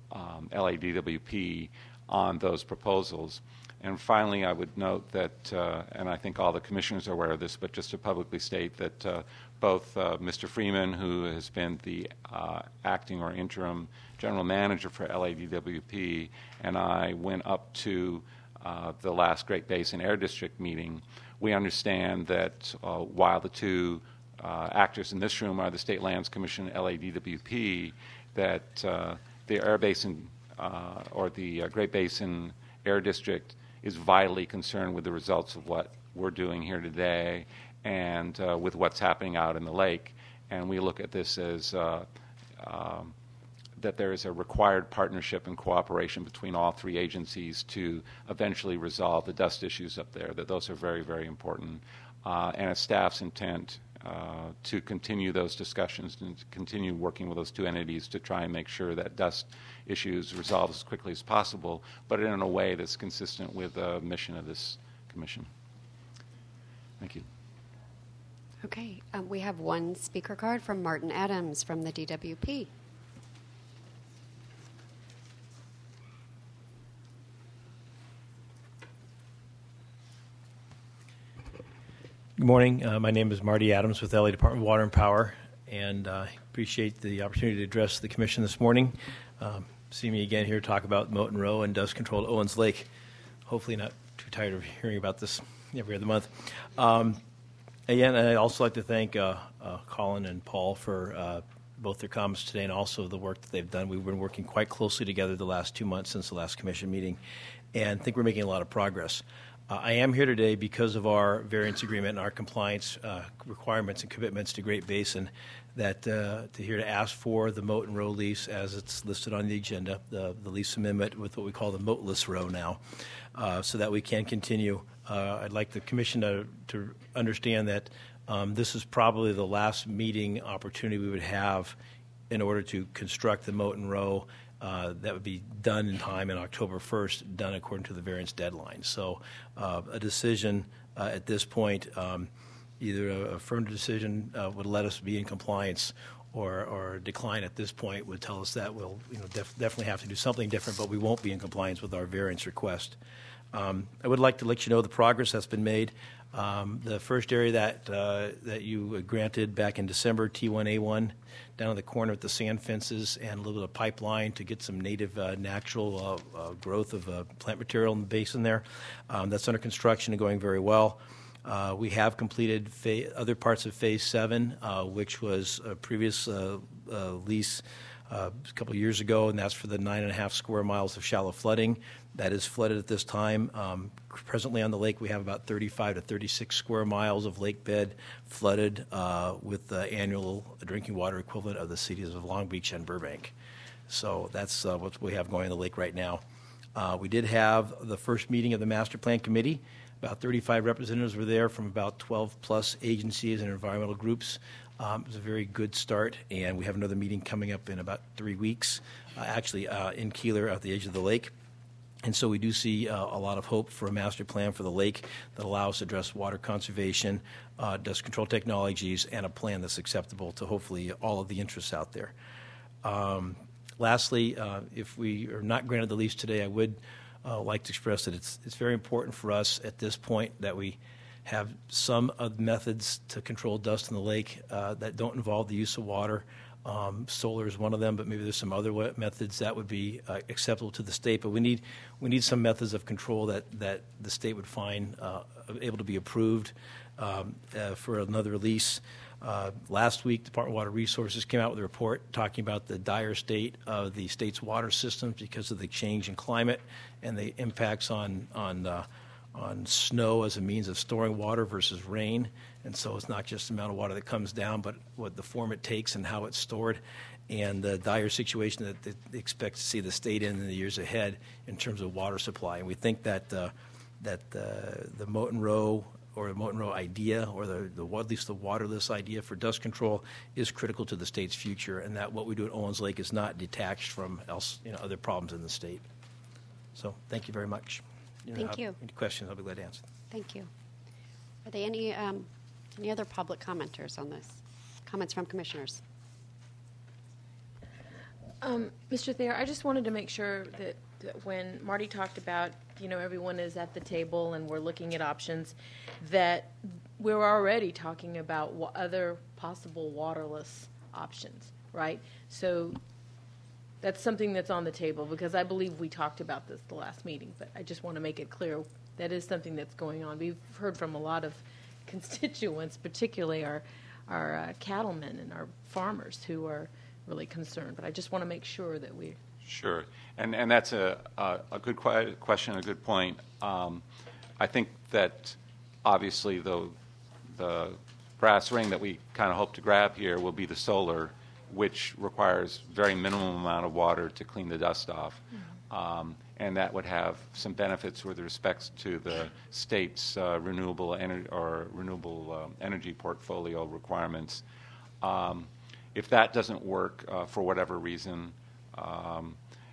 um, L A D W P on those proposals. And finally, I would note that, uh, and I think all the commissioners are aware of this, but just to publicly state that uh, both uh, Mister Freeman, who has been the uh, acting or interim general manager for L A D W P, and I went up to uh, the last Great Basin Air District meeting. We understand that uh, while the two uh, actors in this room are the State Lands Commission and L A D W P, that uh, the Air Basin uh, or the uh, Great Basin Air District is vitally concerned with the results of what we're doing here today and uh, with what's happening out in the lake. And we look at this as uh, um, that there is a required partnership and cooperation between all three agencies to eventually resolve the dust issues up there, that those are very, very important. Uh, and it's staff's intent uh, to continue those discussions and to continue working with those two entities to try and make sure that dust issues resolved as quickly as possible, but in a way that's consistent with the mission of this commission. Thank you. Okay, um, we have one speaker card from Martin Adams from the D W P. Good morning. Uh, my name is Marty Adams with L A Department of Water and Power, and I uh, appreciate the opportunity to address the Commission this morning. Um, see me again here to talk about Moten Row and dust control at Owens Lake. Hopefully not too tired of hearing about this every other month. Um, again, I'd also like to thank uh, uh, Colin and Paul for uh, both their comments today and also the work that they've done. We've been working quite closely together the last two months since the last Commission meeting, and I think we're making a lot of progress. Uh, I am here today because of our variance agreement and our compliance uh, requirements and commitments to Great Basin, that uh, to here to ask for the Moten Row lease as it's listed on the agenda, the, the lease amendment with what we call the Moteless Row now, uh, so that we can continue. Uh, I'd like the Commission to, to understand that um, this is probably the last meeting opportunity we would have in order to construct the Moten Row. Uh, that would be done in time on October first, done according to the variance deadline. So uh, a decision uh, at this point, um, either a affirmative decision uh, would let us be in compliance, or, or a decline at this point would tell us that we'll you know, def- definitely have to do something different, but we won't be in compliance with our variance request. Um, I would like to let you know the progress that's been made. Um, the first area that uh, that you granted back in December, T one A one, down in the corner with the sand fences and a little bit of pipeline to get some native uh, natural uh, uh, growth of uh, plant material in the basin there. Um, that's under construction and going very well. Uh, we have completed fa- other parts of Phase seven, uh, which was a previous uh, uh, lease uh, a couple of years ago, and that's for the nine and a half square miles of shallow flooding. That is flooded at this time. Um, presently on the lake, we have about thirty-five to thirty-six square miles of lake bed flooded uh, with the annual drinking water equivalent of the cities of Long Beach and Burbank. So that's uh, what we have going on the lake right now. Uh, we did have the first meeting of the Master Plan Committee. About thirty-five representatives were there from about twelve plus agencies and environmental groups. Um, it was a very good start, and we have another meeting coming up in about three weeks, uh, actually uh, in Keeler at the edge of the lake. And so we do see uh, a lot of hope for a master plan for the lake that allows us to address water conservation, uh, dust control technologies, and a plan that's acceptable to hopefully all of the interests out there. Um, lastly, uh, if we are not granted the lease today, I would uh, like to express that it's, it's very important for us at this point that we have some of the methods to control dust in the lake uh, that don't involve the use of water. Um, solar is one of them, but maybe there's some other methods that would be uh, acceptable to the state. But we need we need some methods of control that, that the state would find uh, able to be approved um, uh, for another release. Uh, last week, Department of Water Resources came out with a report talking about the dire state of the state's water systems because of the change in climate and the impacts on on uh, on snow as a means of storing water versus rain. And so it's not just the amount of water that comes down, but what the form it takes and how it's stored, and the dire situation that they expect to see the state in in the years ahead in terms of water supply. And we think that uh, that uh, the Moten Row or the Moten Row idea, or the, the at least the waterless idea for dust control, is critical to the state's future, and that what we do at Owens Lake is not detached from else, you know, other problems in the state. So thank you very much. You know, Thank you. Any questions, I'll be glad to answer. Thank you. Are there any um, any other public commenters on this? Comments from commissioners? Um, Mister Thayer, I just wanted to make sure that, that when Marty talked about, you know, everyone is at the table and we're looking at options, that we're already talking about wa- other possible waterless options, right? So that's something that's on the table, because I believe we talked about this the last meeting, but I just want to make it clear that is something that's going on. We've heard from a lot of constituents, particularly our, our uh, cattlemen and our farmers, who are really concerned, but I just want to make sure that we... Sure, and and that's a a, a good que- question, a good point. Um, I think that obviously the the brass ring that we kind of hope to grab here will be the solar, which requires very minimum amount of water to clean the dust off, mm-hmm. um, and that would have some benefits with respect to the state's uh, renewable energy or renewable um, energy portfolio requirements. Um, If that doesn't work uh, for whatever reason, um,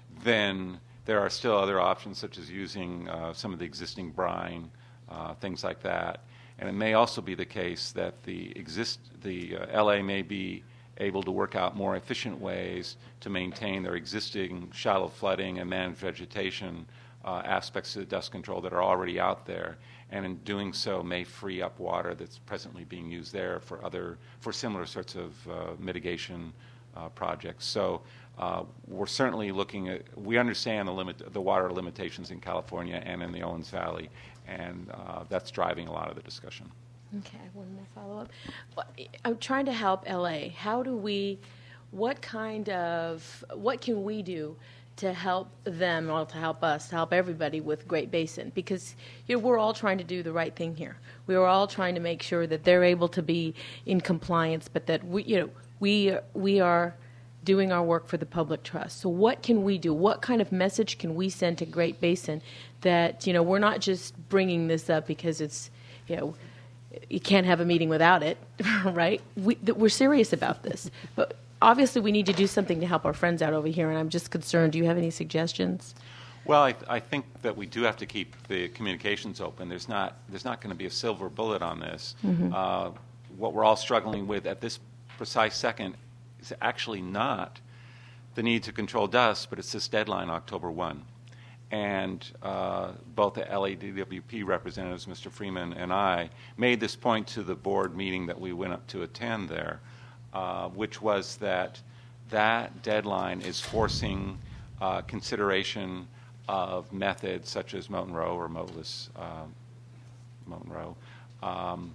then there are still other options, such as using uh, some of the existing brine, uh, things like that. And it may also be the case that the exist the uh, L A may be able to work out more efficient ways to maintain their existing shallow flooding and managed vegetation uh, aspects of the dust control that are already out there, and in doing so may free up water that's presently being used there for other for similar sorts of uh, mitigation uh, projects. So uh, we're certainly looking at. We understand the limit, the water limitations in California and in the Owens Valley, and uh, that's driving a lot of the discussion. Okay, one more follow-up. Well, I'm trying to help L A. How do we? What kind of? What can we do to help them, or to help us, to help everybody with Great Basin? Because, you know, we're all trying to do the right thing here. We are all trying to make sure that they're able to be in compliance, but that we, you know, we we are doing our work for the public trust. So what can we do? What kind of message can we send to Great Basin that, you know, we're not just bringing this up because it's, you know, you can't have a meeting without it, right? We, that we're serious about this, but obviously, we need to do something to help our friends out over here, and I'm just concerned. Do you have any suggestions? Well, I, th- I think that we do have to keep the communications open. There's not there's not going to be a silver bullet on this. Mm-hmm. Uh, what we're all struggling with at this precise second is actually not the need to control dust, but it's this deadline, October first. And uh, both the L A D W P representatives, Mister Freeman and I, made this point to the board meeting that we went up to attend there. Uh, which was that that deadline is forcing uh, consideration of methods such as moat and row or moatless uh, moat and row um,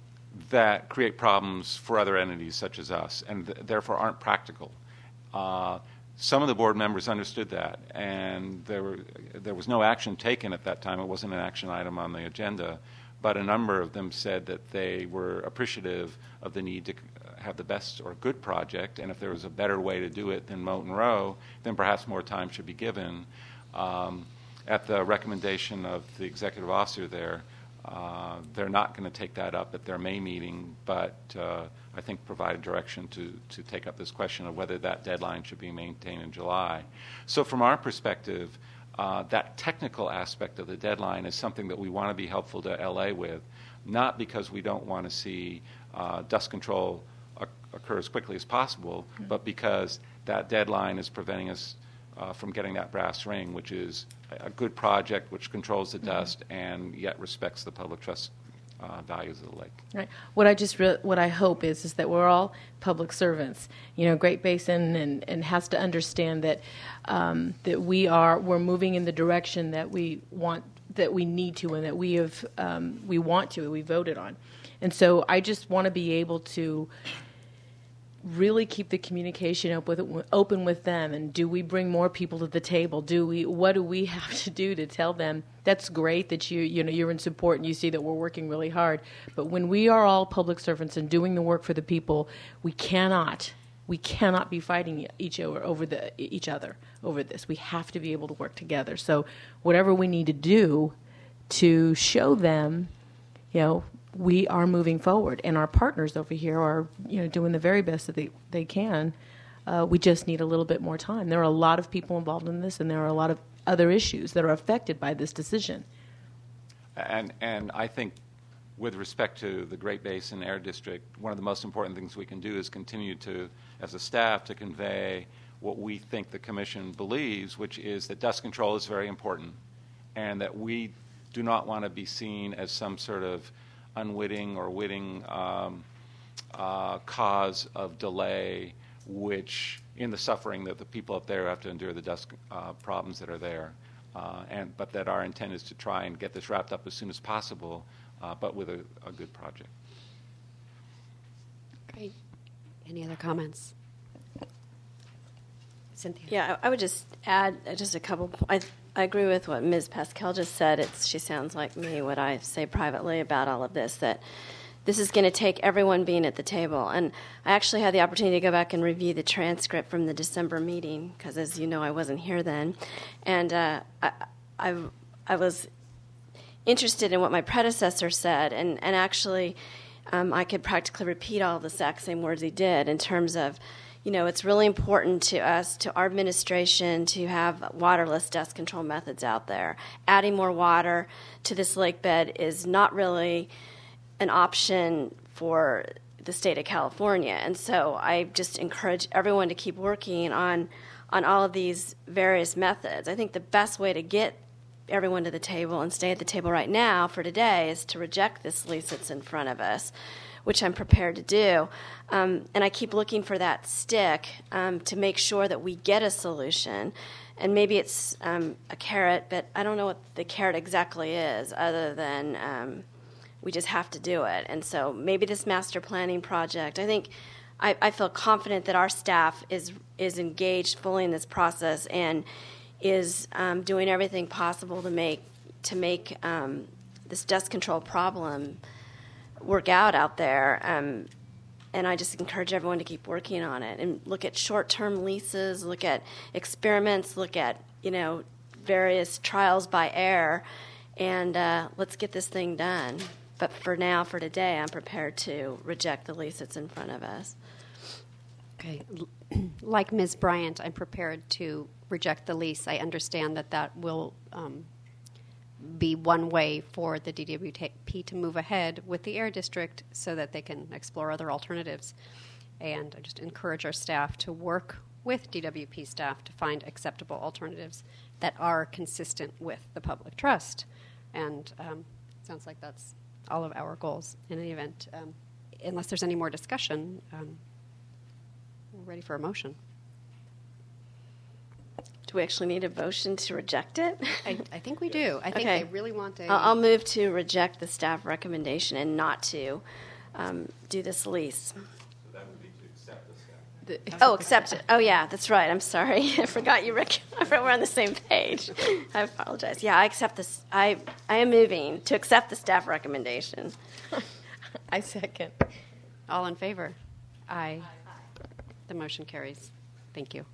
that create problems for other entities such as us and th- therefore aren't practical. Uh, some of the board members understood that, and there were, there was no action taken at that time. It wasn't an action item on the agenda, but a number of them said that they were appreciative of the need to have the best or good project, and if there was a better way to do it than moat and row, then perhaps more time should be given. Um, at the recommendation of the executive officer there, uh, they're not going to take that up at their May meeting, but uh, I think provided direction to, to take up this question of whether that deadline should be maintained in July. So from our perspective, uh, that technical aspect of the deadline is something that we want to be helpful to L A with, not because we don't want to see uh, dust control occur as quickly as possible, mm-hmm. but because that deadline is preventing us uh, from getting that brass ring, which is a good project which controls the mm-hmm. dust and yet respects the public trust uh, values of the lake. Right. What I just re- what I hope is is that we're all public servants. You know, Great Basin and, and has to understand that um, that we are we're moving in the direction that we want, that we need to, and that we have um, we want to, we voted on. And so I just want to be able to really keep the communication up with, open with them. And do we bring more people to the table? Do we? What do we have to do to tell them that's great that you you know you're in support and you see that we're working really hard? But when we are all public servants and doing the work for the people, we cannot we cannot be fighting each other over the each other over this. We have to be able to work together. So whatever we need to do to show them, you know, we are moving forward, and our partners over here are, you know, doing the very best that they, they can. Uh, we just need a little bit more time. There are a lot of people involved in this, and there are a lot of other issues that are affected by this decision. And and I think with respect to the Great Basin Air District, one of the most important things we can do is continue to, as a staff, to convey what we think the Commission believes, which is that dust control is very important, and that we do not want to be seen as some sort of unwitting or witting um, uh, cause of delay, which in the suffering that the people up there have to endure the dust uh, problems that are there. Uh, and but that our intent is to try and get this wrapped up as soon as possible, uh, but with a, a good project. Great. Any other comments? Cynthia? Yeah, I I would just add uh, just a couple. I I agree with what Miz Pascal just said. It's she sounds like me. What I say privately about all of this, that this is going to take everyone being at the table. And I actually had the opportunity to go back and review the transcript from the December meeting because, as you know, I wasn't here then, and uh, I, I I was interested in what my predecessor said, and and actually. Um, I could practically repeat all the exact same words he did in terms of, you know, it's really important to us, to our administration, to have waterless dust control methods out there. Adding more water to this lake bed is not really an option for the state of California. And so I just encourage everyone to keep working on, on all of these various methods. I think the best way to get everyone to the table and stay at the table right now for today is to reject this lease that's in front of us, which I'm prepared to do. Um, and I keep looking for that stick um, to make sure that we get a solution. And maybe it's um, a carrot, but I don't know what the carrot exactly is other than um, we just have to do it. And so maybe this master planning project, I think I, I feel confident that our staff is is engaged fully in this process and is um, doing everything possible to make to make um, this dust control problem work out out there. Um, and I just encourage everyone to keep working on it and look at short-term leases, look at experiments, look at, you know, various trials by air, and uh, let's get this thing done. But for now, for today, I'm prepared to reject the lease that's in front of us. Okay. Like Miz Bryant, I'm prepared to reject the lease. I understand that that will um, be one way for the D W P to move ahead with the Air District so that they can explore other alternatives. And I just encourage our staff to work with D W P staff to find acceptable alternatives that are consistent with the public trust. And um, it sounds like that's all of our goals. In any event, um, unless there's any more discussion, um, we're ready for a motion. Do we actually need a motion to reject it? I, I think we do. I think okay. they really want a... I'll, I'll move to reject the staff recommendation and not to um, do this lease. So that would be to accept the staff. The, oh, accept it. Oh, yeah, that's right. I'm sorry. I forgot you. Rec- I forgot we're on the same page. I apologize. Yeah, I accept this. I, I am moving to accept the staff recommendation. I second. All in favor? Aye. Aye. The motion carries. Thank you.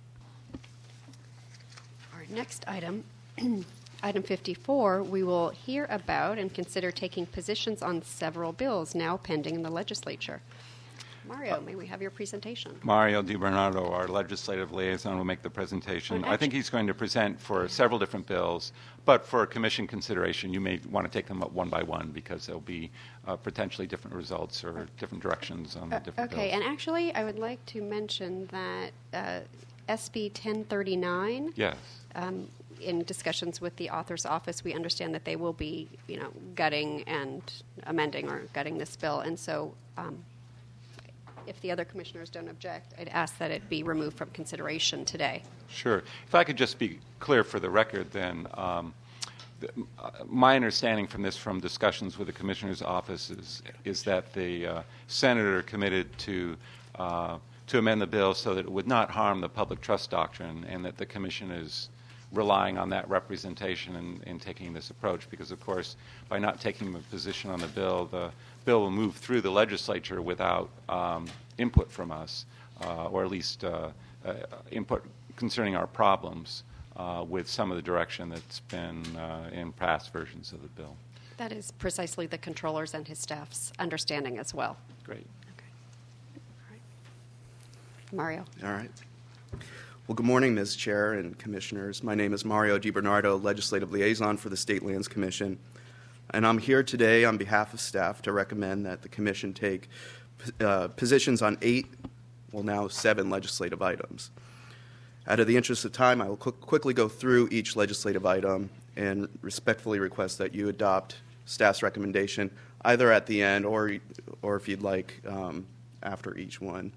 Our next item, item fifty-four, we will hear about and consider taking positions on several bills now pending in the legislature. Mario, may we have your presentation? Mario DiBernardo, our legislative liaison, will make the presentation. I think he's going to present for several different bills, but for commission consideration, you may want to take them up one by one because there'll be uh, potentially different results or different directions on the different uh, okay, bills. And actually, I would like to mention that uh, S B ten thirty-nine. Yes. Um, in discussions with the author's office, we understand that they will be, you know, gutting and amending or gutting this bill, and so. Um, If the other commissioners don't object, I'd ask that it be removed from consideration today. Sure. If I could just be clear for the record, then um, the, uh, my understanding from this, from discussions with the commissioner's office, is, is that the uh, senator committed to uh, to amend the bill so that it would not harm the public trust doctrine, and that the commission is relying on that representation in, in taking this approach. Because, of course, by not taking a position on the bill, the bill will move through the legislature without um, input from us, uh, or at least uh, uh, input concerning our problems uh, with some of the direction that's been uh, in past versions of the bill. That is precisely the controller's and his staff's understanding as well. Great. Okay. All right. Mario. All right. Well, good morning, Miz Chair and Commissioners. My name is Mario DiBernardo, Legislative Liaison for the State Lands Commission. And I'm here today on behalf of staff to recommend that the Commission take uh, positions on eight, well now seven legislative items. Out of the interest of time, I will qu- quickly go through each legislative item and respectfully request that you adopt staff's recommendation either at the end or, or if you'd like, um, after each one.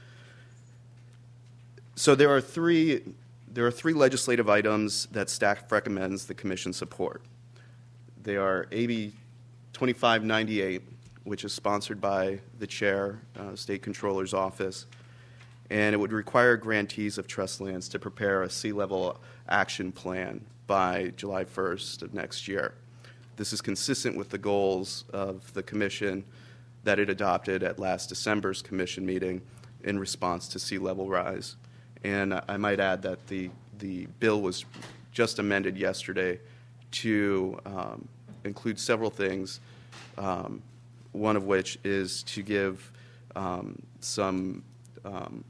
So there are three there are three legislative items that staff recommends the Commission support. They are A B twenty-five ninety-eight, which is sponsored by the Chair, uh, State Controller's Office, and it would require grantees of trust lands to prepare a sea level action plan by July first of next year. This is consistent with the goals of the Commission that it adopted at last December's Commission meeting in response to sea level rise. And I might add that the, the bill was just amended yesterday to um, include several things, um, one of which is to give um, some um,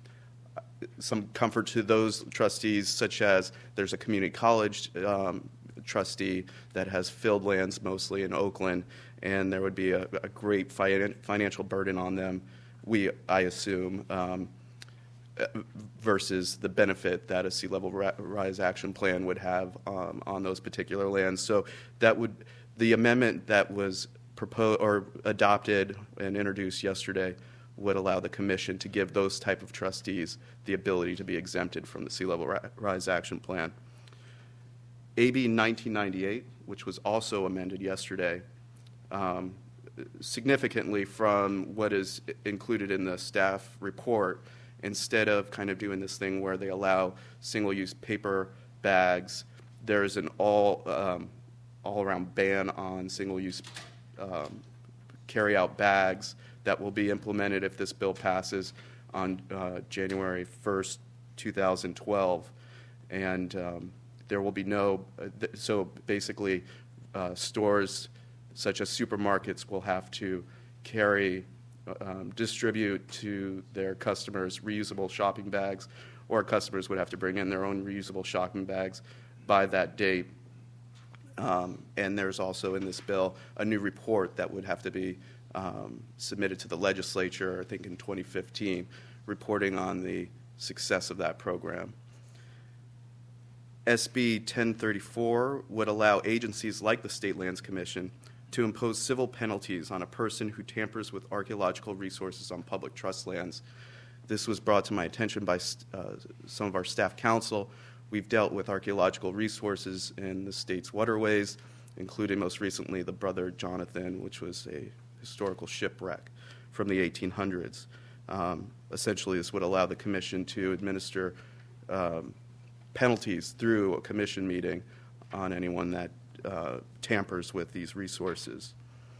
some comfort to those trustees, such as there's a community college um, trustee that has filled lands mostly in Oakland, and there would be a, a great fi- financial burden on them, we I assume, um, versus the benefit that a sea level ra- rise action plan would have um, on those particular lands. So that would the amendment that was proposed or adopted and introduced yesterday would allow the Commission to give those type of trustees the ability to be exempted from the sea level ra- rise action plan. A B nineteen ninety-eight, which was also amended yesterday, um, significantly from what is included in the staff report, instead of kind of doing this thing where they allow single-use paper bags, there's an all um, all-around ban on single-use um, carry-out bags that will be implemented if this bill passes on uh, January first, two thousand twelve. And um, there will be no, uh, th- so basically uh, stores such as supermarkets will have to carry, um, distribute to their customers reusable shopping bags, or customers would have to bring in their own reusable shopping bags by that date. Um, and there's also in this bill a new report that would have to be um, submitted to the legislature, I think in twenty fifteen, reporting on the success of that program. S B ten thirty-four would allow agencies like the State Lands Commission to impose civil penalties on a person who tampers with archaeological resources on public trust lands. This was brought to my attention by uh, some of our staff counsel. We've dealt with archaeological resources in the state's waterways, including most recently the Brother Jonathan, which was a historical shipwreck from the eighteen hundreds. Um, essentially, this would allow the Commission to administer um, penalties through a Commission meeting on anyone that uh, tampers with these resources.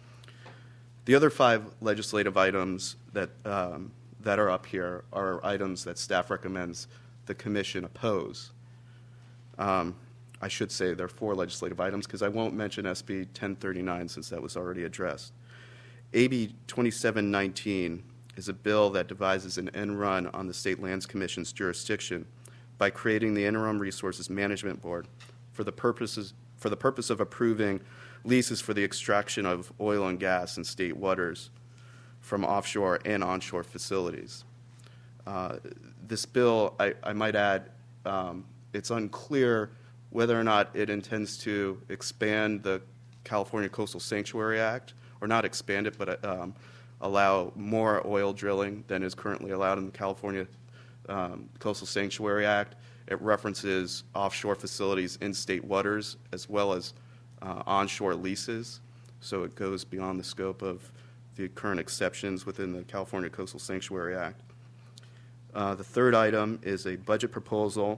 The other five legislative items that um, that are up here are items that staff recommends the Commission oppose. Um, I should say there are four legislative items because I won't mention S B ten thirty-nine since that was already addressed. A B twenty-seven nineteen is a bill that devises an end run on the State Lands Commission's jurisdiction by creating the Interim Resources Management Board for the purposes for the purpose of approving leases for the extraction of oil and gas in state waters from offshore and onshore facilities. Uh, this bill, I, I might add, um, it's unclear whether or not it intends to expand the California Coastal Sanctuary Act, or not expand it, but um, allow more oil drilling than is currently allowed in the California um, Coastal Sanctuary Act. It references offshore facilities in state waters as well as uh, onshore leases, so it goes beyond the scope of the current exceptions within the California Coastal Sanctuary Act. Uh, the third item is a budget proposal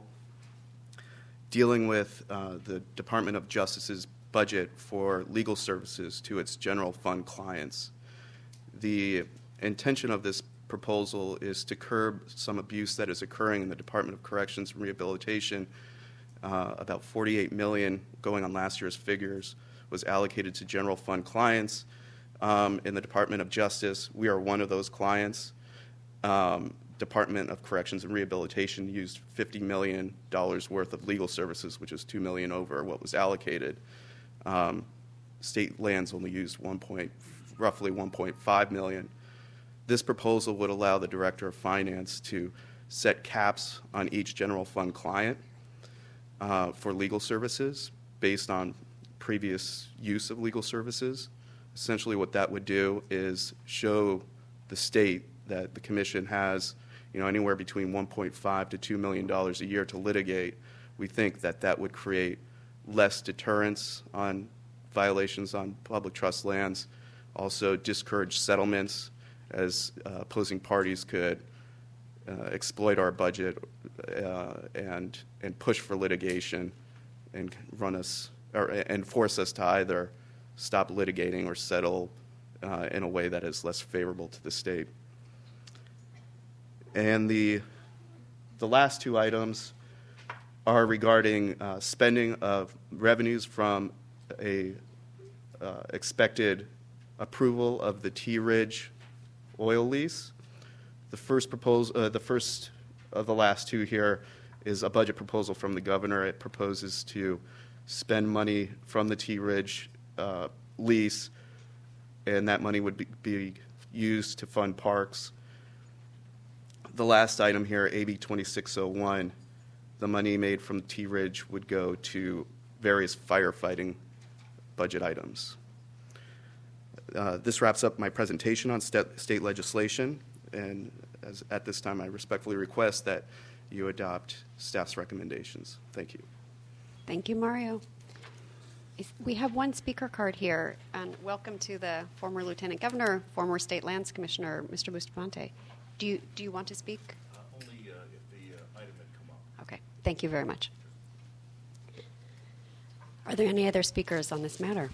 dealing with uh, the Department of Justice's budget for legal services to its general fund clients. The intention of this proposal is to curb some abuse that is occurring in the Department of Corrections and Rehabilitation. Uh, about forty-eight million dollars, going on last year's figures, was allocated to general fund clients. Um, in the Department of Justice, we are one of those clients. Um, Department of Corrections and Rehabilitation used fifty million dollars worth of legal services, which is two million dollars over what was allocated. Um, state lands only used one point, roughly one point five million dollars. This proposal would allow the Director of Finance to set caps on each general fund client uh, for legal services based on previous use of legal services. Essentially what that would do is show the state that the commission has, you know, anywhere between one point five to two million dollars a year to litigate. We think that that would create less deterrence on violations on public trust lands, also discourage settlements as uh, opposing parties could uh, exploit our budget uh, and and push for litigation and run us or and force us to either stop litigating or settle uh, in a way that is less favorable to the state. And the the last two items are regarding uh, spending of revenues from a uh, expected approval of the Tea Ridge oil lease. The first proposal, uh, the first of the last two here, is a budget proposal from the governor. It proposes to spend money from the Tea Ridge uh, lease, and that money would be, be used to fund parks. The last item here, A B twenty-six oh one, the money made from Tea Ridge would go to various firefighting budget items. Uh, this wraps up my presentation on st- state legislation, and as, at this time I respectfully request that you adopt staff's recommendations. Thank you. Thank you, Mario. Is, we have one speaker card here, and welcome to the former Lieutenant Governor, former State Lands Commissioner, Mister Bustamante. Do you, do you want to speak? Uh, only uh, if the uh, item had come up. Okay, thank you very much. Are there any other speakers on this matter?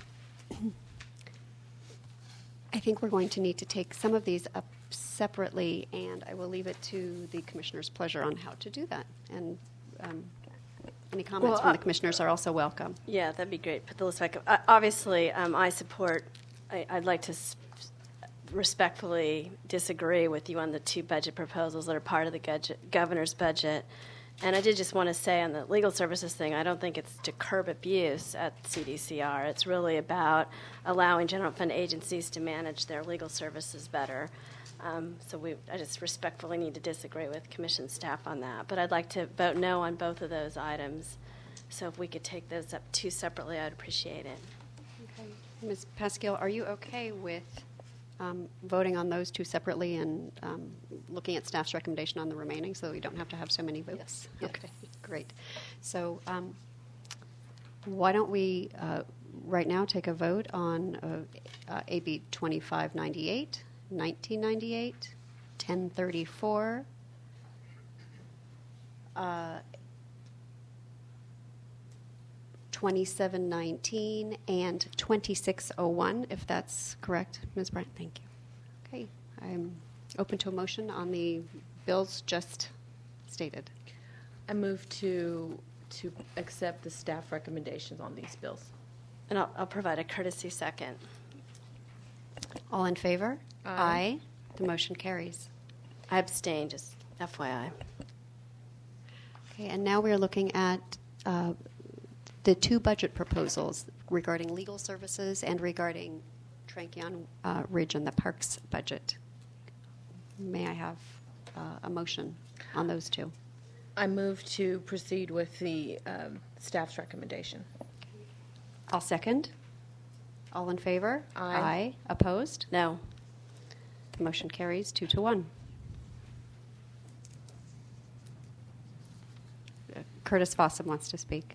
I think we're going to need to take some of these up separately, and I will leave it to the Commissioner's pleasure on how to do that. And um, any comments Well, from uh, the Commissioners are also welcome. Yeah, that'd be great. Put the list back up. Uh, obviously, um, I support, I, I'd like to s- respectfully disagree with you on the two budget proposals that are part of the gudget, governor's budget. And I did just want to say on the legal services thing, I don't think it's to curb abuse at C D C R. It's really about allowing general fund agencies to manage their legal services better. Um, so we, I just respectfully need to disagree with commission staff on that. But I'd like to vote no on both of those items. So if we could take those up two separately, I'd appreciate it. Okay. Miz Pascal, are you okay with um, voting on those two separately and um, looking at staff's recommendation on the remaining so that we don't have to have so many votes? Yes. Okay, great. So um, why don't we uh, right now take a vote on uh, uh, A B twenty-five ninety-eight, nineteen ninety-eight, ten thirty-four, uh, twenty-seven nineteen, and twenty-six oh one, if that's correct, Miz Bryant. Thank you. Okay, I'm open to a motion on the bills just stated. I move to to accept the staff recommendations on these bills. And I'll, I'll provide a courtesy second. All in favor? Aye. The motion carries. I abstain, just F Y I. Okay, and now we're looking at uh, the two budget proposals regarding legal services and regarding Trankion uh, Ridge and the Parks budget. May I have uh, a motion on those two? I move to proceed with the um, staff's recommendation. I'll second. All in favor? Aye. Aye. Opposed? No. The motion carries two to one. Uh, Curtis Fossum wants to speak.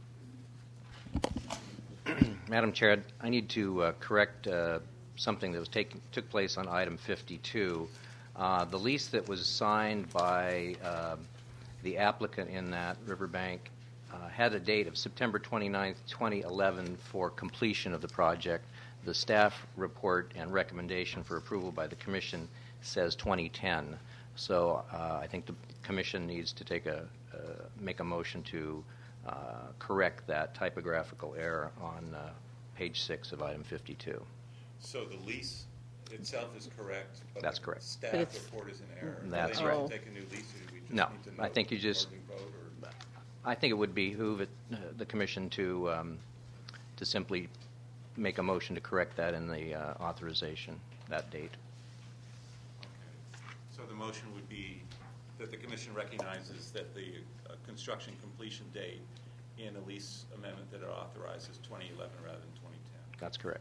Madam Chair, I need to uh, correct uh, something that was taken took place on item fifty-two. Uh, the lease that was signed by uh, the applicant in that Riverbank uh, had a date of September twenty-ninth, twenty eleven for completion of the project. The staff report and recommendation for approval by the Commission says twenty ten. So uh, I think the Commission needs to take a uh, make a motion to uh, correct that typographical error on uh, page six of item fifty-two. So the lease itself is correct, but That's the correct. staff But it's- report is in error. That's Do they right. need to take a new lease, or do we just No, need to know I think you just- before we vote, or- I think it would behoove it, uh, the Commission to um, to simply make a motion to correct that in the uh, authorization, that date. So the motion would be that the Commission recognizes that the uh, construction completion date in a lease amendment that are authorized is twenty eleven rather than twenty ten. That's correct.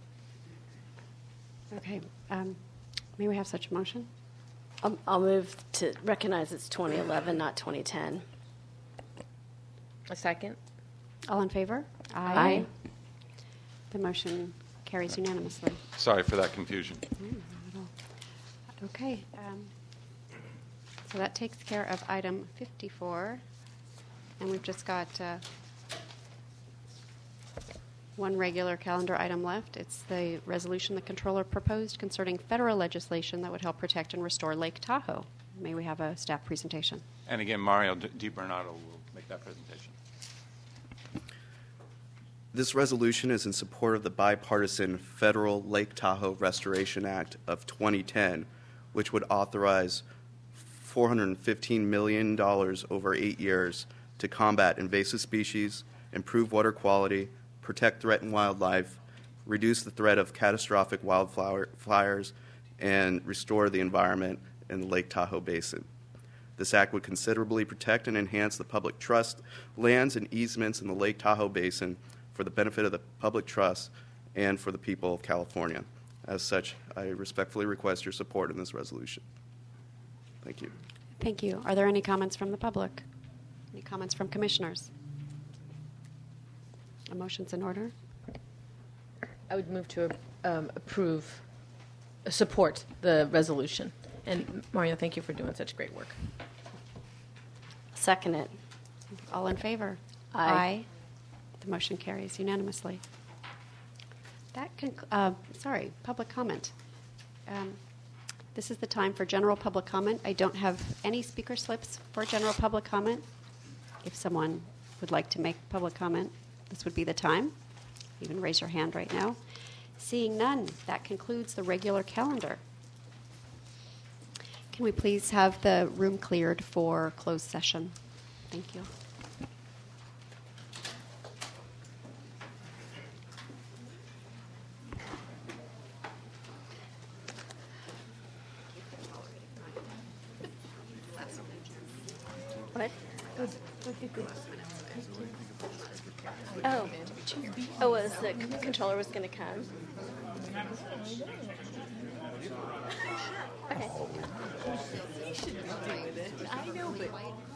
Okay. Um, may we have such a motion? I'll, I'll move to recognize it's twenty eleven, not twenty ten. A second. All in favor? Aye. The motion carries unanimously. Sorry for that confusion. Mm, not at all. Okay. Um, so that takes care of item fifty-four. And we've just got uh, one regular calendar item left. It's the resolution the controller proposed concerning federal legislation that would help protect and restore Lake Tahoe. May we have a staff presentation? And again, Mario Di Bernardo will make that presentation. This resolution is in support of the bipartisan Federal Lake Tahoe Restoration Act of twenty ten, which would authorize four hundred fifteen million dollars over eight years to combat invasive species, improve water quality, protect threatened wildlife, reduce the threat of catastrophic wildfires, and restore the environment in the Lake Tahoe Basin. This act would considerably protect and enhance the public trust lands and easements in the Lake Tahoe Basin for the benefit of the public trust and for the people of California. As such, I respectfully request your support in this resolution. Thank you. Thank you. Are there any comments from the public? Any comments from commissioners? A motion's in order. I would move to um, approve, uh, support the resolution. And Mario, thank you for doing such great work. Second it. All in favor? Aye. The motion carries unanimously. That conc- uh, sorry, public comment. Um, this is the time for general public comment. I don't have any speaker slips for general public comment. If someone would like to make public comment, this would be the time. Even raise your hand right now. Seeing none, that concludes the regular calendar. Can we please have the room cleared for closed session? Thank you. What? Oh. Oh, was the c- controller was going to come? Okay. I know, but